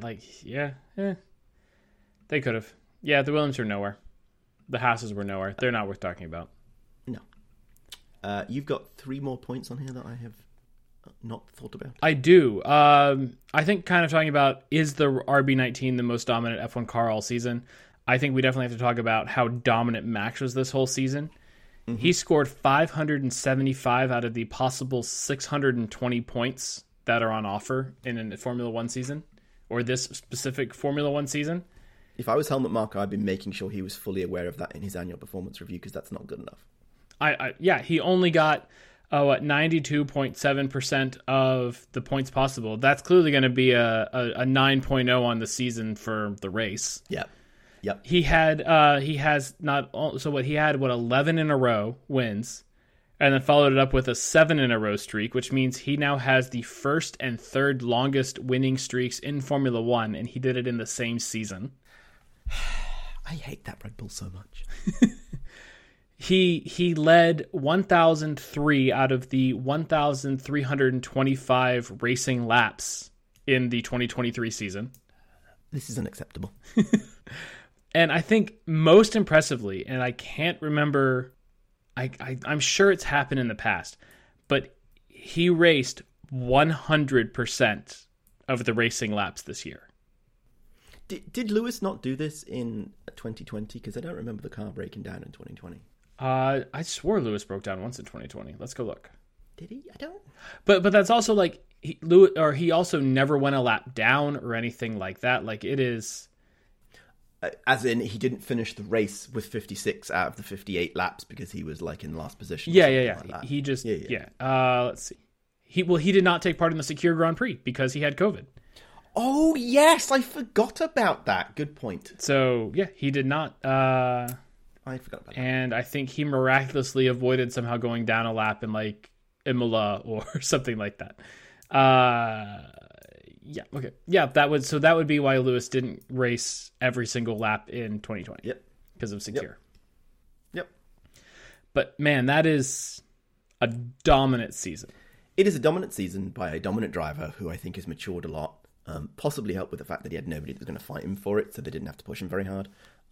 Speaker 2: they could have. Yeah, the Williams were nowhere. The houses were nowhere. They're not worth talking about.
Speaker 1: No. You've got 3 more points on here that I have not thought about.
Speaker 2: I do. I think kind of talking about, is the RB19 the most dominant F1 car all season? I think we definitely have to talk about how dominant Max was this whole season. Mm-hmm. He scored 575 out of the possible 620 points that are on offer in a Formula One season, or this specific Formula One season.
Speaker 1: If I was Helmut Marko, I'd be making sure he was fully aware of that in his annual performance review, because that's not good enough. He only got 92.7% of the points possible. That's clearly going to be a 9.0 on the season for the race. Yeah. Yep.
Speaker 2: He had 11 in a row wins, and then followed it up with a 7 in a row streak, which means he now has the first and third longest winning streaks in Formula One, and he did it in the same season.
Speaker 1: I hate that Red Bull so much.
Speaker 2: He led 1,003 out of the 1,325 racing laps in the 2023 season.
Speaker 1: This is unacceptable.
Speaker 2: And I think most impressively, and I can't remember, I'm sure it's happened in the past, but he raced 100% of the racing laps this year.
Speaker 1: Did Lewis not do this in 2020? Because I don't remember the car breaking down in 2020.
Speaker 2: I swore Lewis broke down once in 2020. Let's go look.
Speaker 1: Did he? I don't.
Speaker 2: But that's also like he also never went a lap down or anything like that. Like it is.
Speaker 1: As in, he didn't finish the race with 56 out of the 58 laps because he was like in last position.
Speaker 2: Yeah. Like he just let's see. He did not take part in the Secure Grand Prix because he had COVID.
Speaker 1: Oh yes, I forgot about that. Good point.
Speaker 2: So yeah, he did not.
Speaker 1: I forgot about that.
Speaker 2: And I think he miraculously avoided somehow going down a lap in like Imola or something like that. Yeah. Okay. Yeah. That would be why Lewis didn't race every single lap in 2020.
Speaker 1: Yep.
Speaker 2: Because of Secure.
Speaker 1: Yep.
Speaker 2: But man, that is a dominant season.
Speaker 1: It is a dominant season by a dominant driver who I think has matured a lot. Possibly helped with the fact that he had nobody that was going to fight him for it, so they didn't have to push him very hard.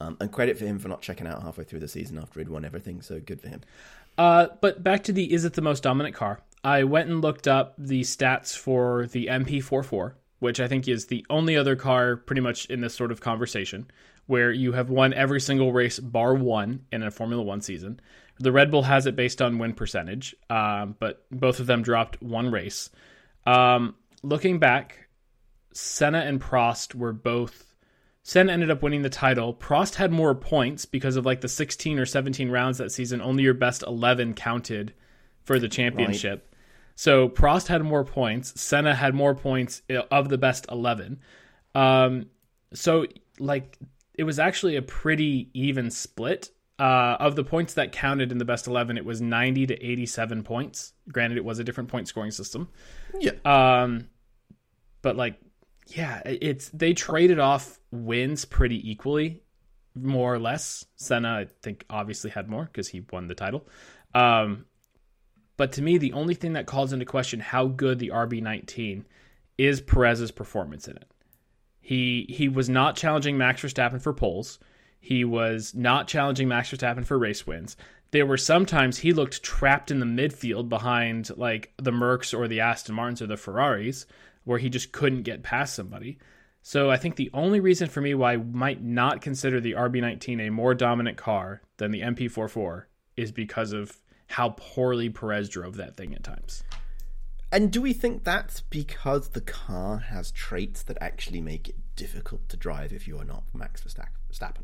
Speaker 1: And credit for him for not checking out halfway through the season after he'd won everything. So good for him.
Speaker 2: But back to the is it the most dominant car? I went and looked up the stats for the MP44, which I think is the only other car pretty much in this sort of conversation where you have won every single race bar one in a Formula One season. The Red Bull has it based on win percentage, but both of them dropped one race. Looking back, Senna and Prost were both... Senna ended up winning the title. Prost had more points because of like the 16 or 17 rounds that season. Only your best 11 counted for the championship. Right. So Prost had more points. Senna had more points of the best 11. So like it was actually a pretty even split. Of the points that counted in the best 11, it was 90 to 87 points. Granted, it was a different point scoring system.
Speaker 1: Yeah.
Speaker 2: But like, yeah, they traded off wins pretty equally, more or less. Senna, I think, obviously had more because he won the title. But to me, the only thing that calls into question how good the RB19 is Perez's performance in it. He was not challenging Max Verstappen for poles. He was not challenging Max Verstappen for race wins. There were sometimes he looked trapped in the midfield behind like the Mercs or the Aston Martins or the Ferraris, where he just couldn't get past somebody. So I think the only reason for me why I might not consider the RB19 a more dominant car than the MP44 is because of how poorly Perez drove that thing at times.
Speaker 1: And do we think that's because the car has traits that actually make it difficult to drive if you are not Max Verstappen?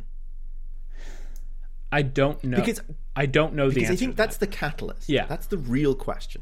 Speaker 2: I don't know. I don't know the answer.
Speaker 1: Because I think that's the catalyst.
Speaker 2: Yeah.
Speaker 1: That's the real question.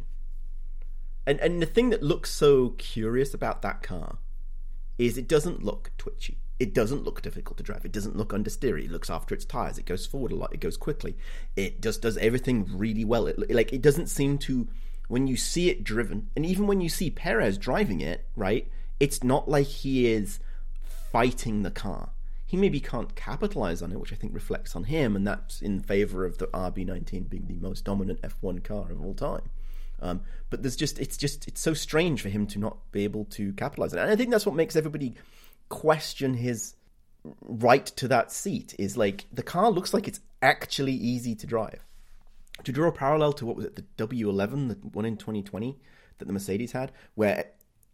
Speaker 1: And the thing that looks so curious about that car is it doesn't look twitchy. It doesn't look difficult to drive. It doesn't look understeery. It looks after its tires. It goes forward a lot. It goes quickly. It just does everything really well. It doesn't seem to, when you see it driven, and even when you see Perez driving it, right, it's not like he is fighting the car. He maybe can't capitalize on it, which I think reflects on him, and that's in favor of the RB19 being the most dominant F1 car of all time. But it's so strange for him to not be able to capitalize on it. And I think that's what makes everybody question his right to that seat, is like the car looks like it's actually easy to drive. To draw a parallel to what was it, the W11, the one in 2020 that the Mercedes had, where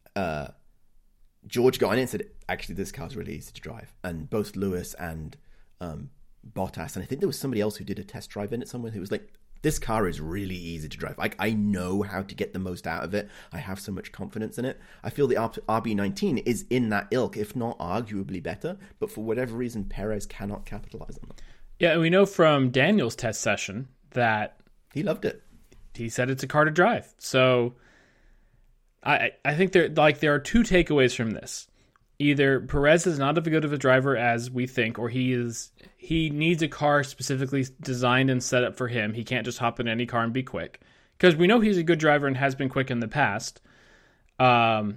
Speaker 1: George got in it and said, actually, this car's really easy to drive. And both Lewis and Bottas, and I think there was somebody else who did a test drive in it somewhere, who was like, this car is really easy to drive. I know how to get the most out of it. I have so much confidence in it. I feel the RB19 is in that ilk, if not arguably better. But for whatever reason, Perez cannot capitalize on it.
Speaker 2: Yeah, and we know from Daniel's test session that
Speaker 1: he loved it.
Speaker 2: He said it's a car to drive. So I think there are two takeaways from this. Either Perez is not as good of a driver as we think, or he needs a car specifically designed and set up for him. He can't just hop in any car and be quick. Because we know he's a good driver and has been quick in the past. So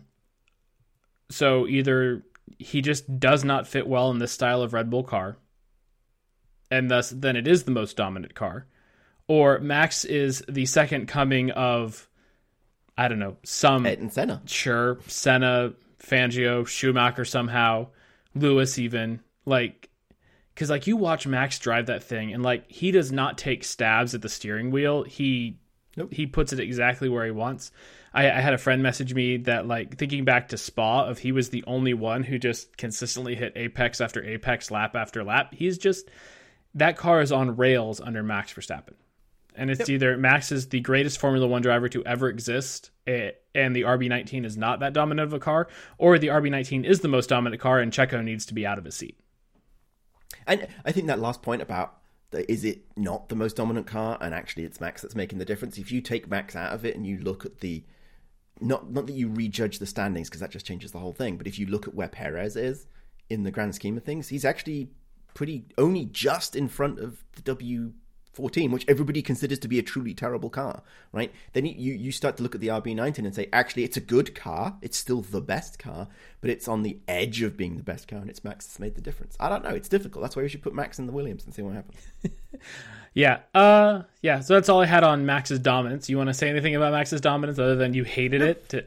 Speaker 2: either he just does not fit well in this style of Red Bull car, and thus then it is the most dominant car. Or Max is the second coming of, I don't know, some...
Speaker 1: Ayrton Senna.
Speaker 2: Sure, Senna... Fangio, Schumacher somehow, Lewis even, like, because like you watch Max drive that thing and like he does not take stabs at the steering wheel. He puts it exactly where he wants. I had a friend message me that, like, thinking back to Spa, he was the only one who just consistently hit apex after apex, lap after lap. That car is on rails under Max Verstappen. And it's either Max is the greatest Formula One driver to ever exist, and the RB19 is not that dominant of a car, or the RB19 is the most dominant car, and Checo needs to be out of his seat.
Speaker 1: And I think that last point about, is it not the most dominant car, and actually it's Max that's making the difference? If you take Max out of it and you look at the... Not that you rejudge the standings, because that just changes the whole thing, but if you look at where Perez is in the grand scheme of things, he's actually only just in front of the W14, which everybody considers to be a truly terrible car, right? Then you start to look at the RB19 and say, actually, it's a good car. It's still the best car, but it's on the edge of being the best car, and it's Max that's made the difference. I don't know. It's difficult. That's why we should put Max in the Williams and see what happens.
Speaker 2: Yeah. So that's all I had on Max's dominance. You want to say anything about Max's dominance other than you hated it?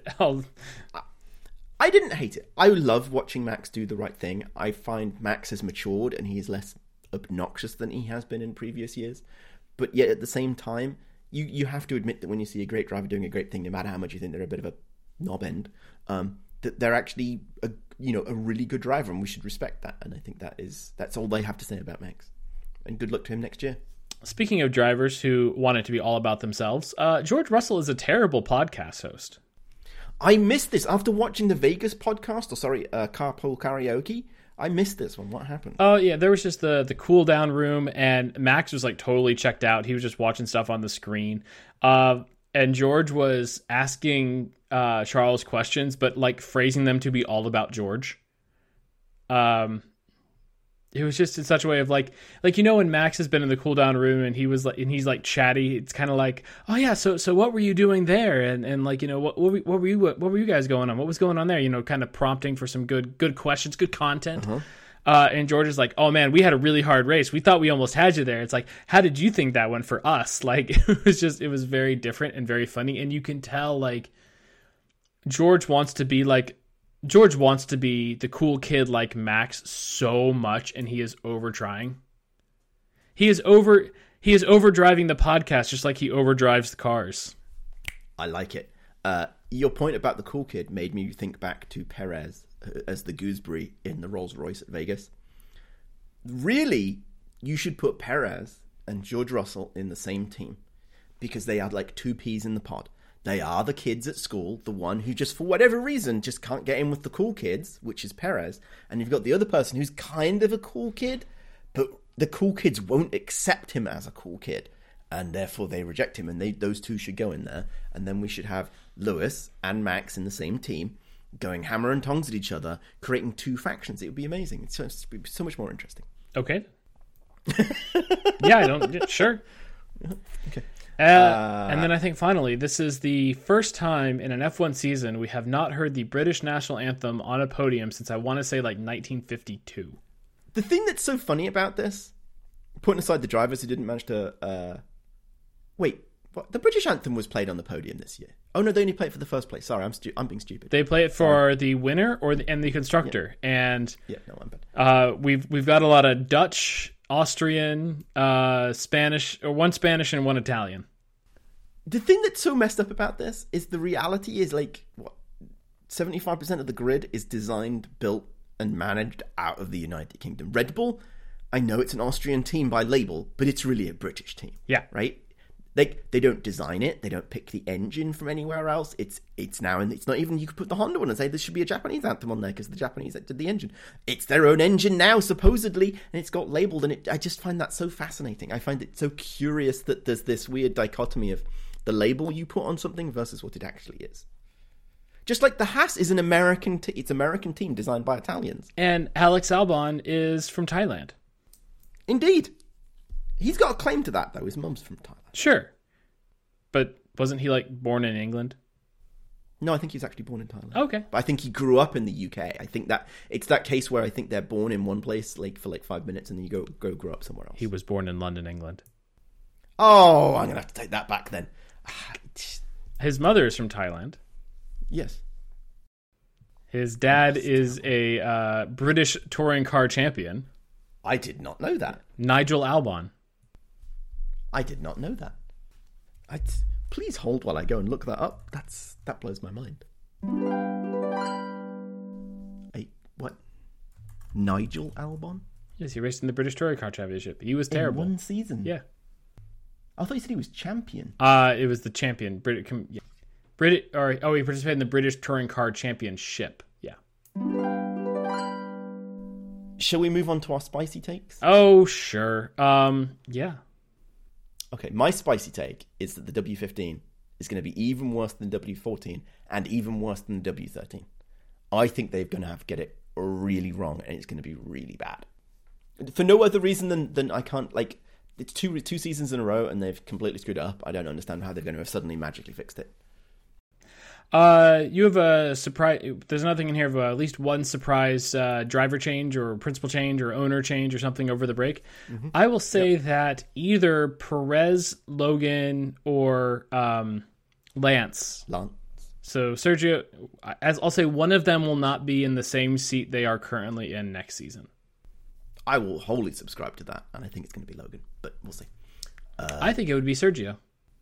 Speaker 1: I didn't hate it. I love watching Max do the right thing. I find Max has matured and he's less obnoxious than he has been in previous years. But yet at the same time, you have to admit that when you see a great driver doing a great thing, no matter how much you think they're a bit of a knob end, that they're actually a really good driver, and we should respect that. And I think that's all they have to say about Max. And good luck to him next year.
Speaker 2: Speaking of drivers who want it to be all about themselves, George Russell is a terrible podcast host.
Speaker 1: I missed this after watching the Vegas podcast, Carpool Karaoke. I missed this one. What happened?
Speaker 2: Oh, yeah, there was just the cool down room, and Max was like totally checked out. He was just watching stuff on the screen. And George was asking Charles questions, but like phrasing them to be all about George. It was just in such a way of like when Max has been in the cool down room and he's like chatty. It's kind of like, oh yeah, so what were you doing there? And like, what were you guys going on? What was going on there? Kind of prompting for some good questions, good content. And George is like, oh man, we had a really hard race. We thought we almost had you there. It's like, how did you think that went for us? Like, it was very different and very funny. And you can tell like George wants to be the cool kid like Max so much, and he is over trying. He is overdriving the podcast just like he overdrives the cars.
Speaker 1: I like it. Your point about the cool kid made me think back to Perez as the gooseberry in the Rolls-Royce at Vegas. Really, you should put Perez and George Russell in the same team, because they are like two peas in the pod. They are the kids at school, the one who just, for whatever reason, just can't get in with the cool kids, which is Perez. And you've got the other person who's kind of a cool kid, but the cool kids won't accept him as a cool kid. And therefore they reject him, and those two should go in there. And then we should have Lewis and Max in the same team, going hammer and tongs at each other, creating two factions. It would be amazing. It's so much more interesting.
Speaker 2: Okay. Sure.
Speaker 1: Okay.
Speaker 2: And then I think finally, this is the first time in an F1 season we have not heard the British national anthem on a podium since I want to say like 1952.
Speaker 1: The thing that's so funny about this, putting aside the drivers who didn't manage to... the British anthem was played on the podium this year. Oh no, they only played it for the first place. Sorry, I'm being stupid.
Speaker 2: They play it for the winner and the constructor.
Speaker 1: Yeah.
Speaker 2: And
Speaker 1: I'm bad.
Speaker 2: We've got a lot of Dutch, Austrian, Spanish, or one Spanish and one Italian.
Speaker 1: The thing that's so messed up about this is the reality is 75% of the grid is designed, built, and managed out of the United Kingdom. Red Bull, I know it's an Austrian team by label, but it's really a British team.
Speaker 2: Yeah.
Speaker 1: Right? They don't design it. They don't pick the engine from anywhere else. It's now, and it's not even, you could put the Honda one and say there should be a Japanese anthem on there because the Japanese did the engine. It's their own engine now, supposedly, and it's got labeled, and I just find that so fascinating. I find it so curious that there's this weird dichotomy of the label you put on something versus what it actually is. Just like the Haas is an American team designed by Italians.
Speaker 2: And Alex Albon is from Thailand.
Speaker 1: Indeed. He's got a claim to that, though. His mum's from Thailand.
Speaker 2: Sure. But wasn't he, born in England?
Speaker 1: No, I think he was actually born in Thailand.
Speaker 2: Okay.
Speaker 1: But I think he grew up in the UK. I think that it's that case where I think they're born in one place for 5 minutes and then you go grow up somewhere else.
Speaker 2: He was born in London, England.
Speaker 1: Oh, I'm going to have to take that back then.
Speaker 2: His mother is from Thailand.
Speaker 1: Yes.
Speaker 2: His dad is a British touring car champion.
Speaker 1: I did not know that.
Speaker 2: Nigel Albon.
Speaker 1: I did not know that. Please hold while I go and look that up. That blows my mind. What? Nigel Albon?
Speaker 2: Yes, he raced in the British Touring Car Championship. He was terrible.
Speaker 1: In one season?
Speaker 2: Yeah.
Speaker 1: I thought you said he was champion.
Speaker 2: It was the champion. He participated in the British Touring Car Championship. Yeah.
Speaker 1: Shall we move on to our spicy takes?
Speaker 2: Oh, sure. Yeah.
Speaker 1: Okay, my spicy take is that the W15 is going to be even worse than the W14 and even worse than the W13. I think they're going to have to get it really wrong, and it's going to be really bad. For no other reason than I can't, it's two seasons in a row, and they've completely screwed it up. I don't understand how they're going to have suddenly magically fixed it.
Speaker 2: You have a surprise. There's nothing in here of at least one surprise driver change or principal change or owner change or something over the break. Mm-hmm. I will say that either Perez, Logan, or Lance. So Sergio, I'll say one of them will not be in the same seat they are currently in next season.
Speaker 1: I will wholly subscribe to that, and I think it's going to be Logan, but we'll see.
Speaker 2: I think it would be Sergio.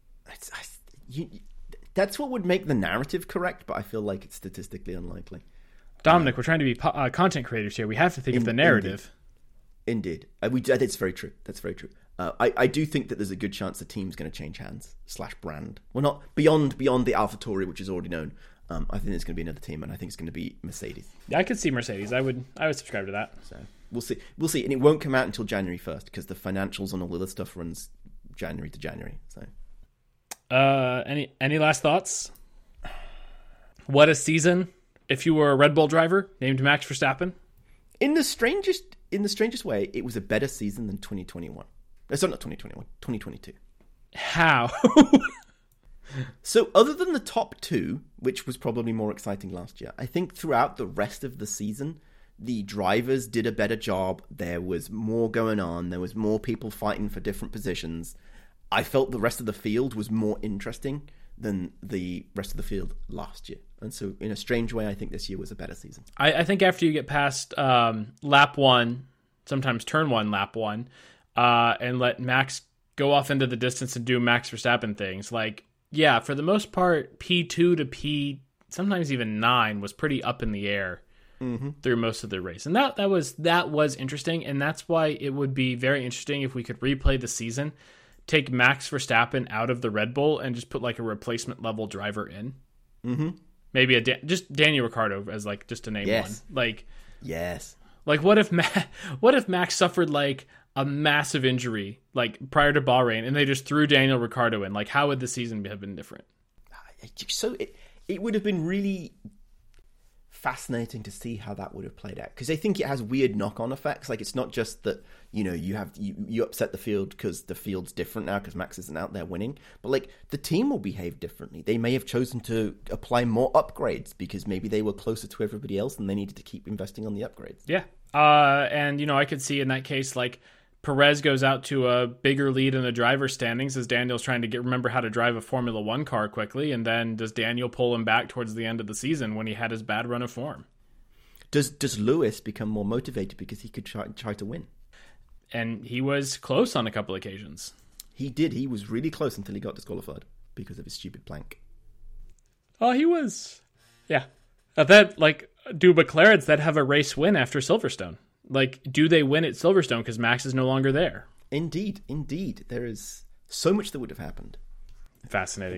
Speaker 1: That's what would make the narrative correct, but I feel like it's statistically unlikely.
Speaker 2: Dominic, we're trying to be content creators here. We have to think of the narrative.
Speaker 1: Indeed. It's very true. That's very true. I do think that there's a good chance the team's going to change hands / brand. Well, not beyond the AlphaTauri, which is already known. I think it's going to be another team, and I think it's going to be Mercedes.
Speaker 2: Yeah, I could see Mercedes. I would subscribe to that.
Speaker 1: So we'll see, and it won't come out until January 1st because the financials and all the other stuff runs January to January. So,
Speaker 2: any last thoughts? What a season! If you were a Red Bull driver named Max Verstappen,
Speaker 1: in the strangest way, it was a better season than 2021. Sorry, not 2021, 2022.
Speaker 2: How?
Speaker 1: So other than the top two, which was probably more exciting last year, I think throughout the rest of the season, the drivers did a better job. There was more going on. There was more people fighting for different positions. I felt the rest of the field was more interesting than the rest of the field last year. And so in a strange way, I think this year was a better season.
Speaker 2: I think after you get past lap one, sometimes turn one, lap one, and let Max go off into the distance and do Max Verstappen things, like, yeah, for the most part, P2 to P, sometimes even 9 was pretty up in the air through most of the race. And that was interesting, and that's why it would be very interesting if we could replay the season, take Max Verstappen out of the Red Bull and just put like a replacement level driver in. Mm-hmm. Maybe just Daniel Ricciardo as like just to name one. Like
Speaker 1: yes.
Speaker 2: Like what if Max suffered like a massive injury like prior to Bahrain and they just threw Daniel Ricciardo in? Like how would the season have been different?
Speaker 1: So it would have been really fascinating to see how that would have played out, because I think it has weird knock-on effects. Like it's not just that you upset the field because the field's different now because Max isn't out there winning, but like the team will behave differently. They may have chosen to apply more upgrades because maybe they were closer to everybody else and they needed to keep investing on the upgrades.
Speaker 2: Yeah, and I could see in that case like Perez goes out to a bigger lead in the driver's standings as Daniel's trying to remember how to drive a Formula One car quickly, and then does Daniel pull him back towards the end of the season when he had his bad run of form?
Speaker 1: Does Lewis become more motivated because he could try to win?
Speaker 2: And he was close on a couple occasions.
Speaker 1: He did. He was really close until he got disqualified because of his stupid plank.
Speaker 2: Oh, he was. Yeah. That, like, do McLarens that have a race win after Silverstone? Like, do they win at Silverstone because Max is no longer there?
Speaker 1: Indeed. There is so much that would have happened.
Speaker 2: Fascinating.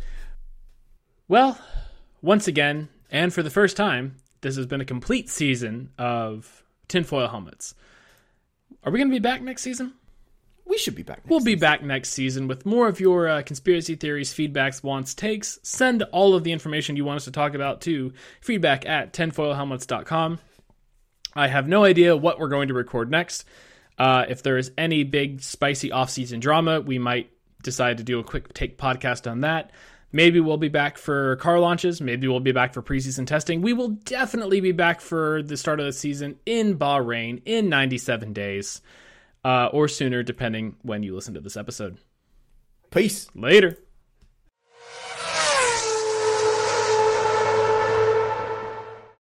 Speaker 2: Well, once again, and for the first time, this has been a complete season of tinfoil helmets. Are we going to be back next season?
Speaker 1: We should be back next
Speaker 2: season. We'll be back next season with more of your conspiracy theories, feedbacks, wants, takes. Send all of the information you want us to talk about to feedback@tinfoilhelmets.com. I have no idea what we're going to record next. If there is any big, spicy off-season drama, we might decide to do a quick take podcast on that. Maybe we'll be back for car launches. Maybe we'll be back for preseason testing. We will definitely be back for the start of the season in Bahrain in 97 days or sooner, depending when you listen to this episode.
Speaker 1: Peace.
Speaker 2: Later.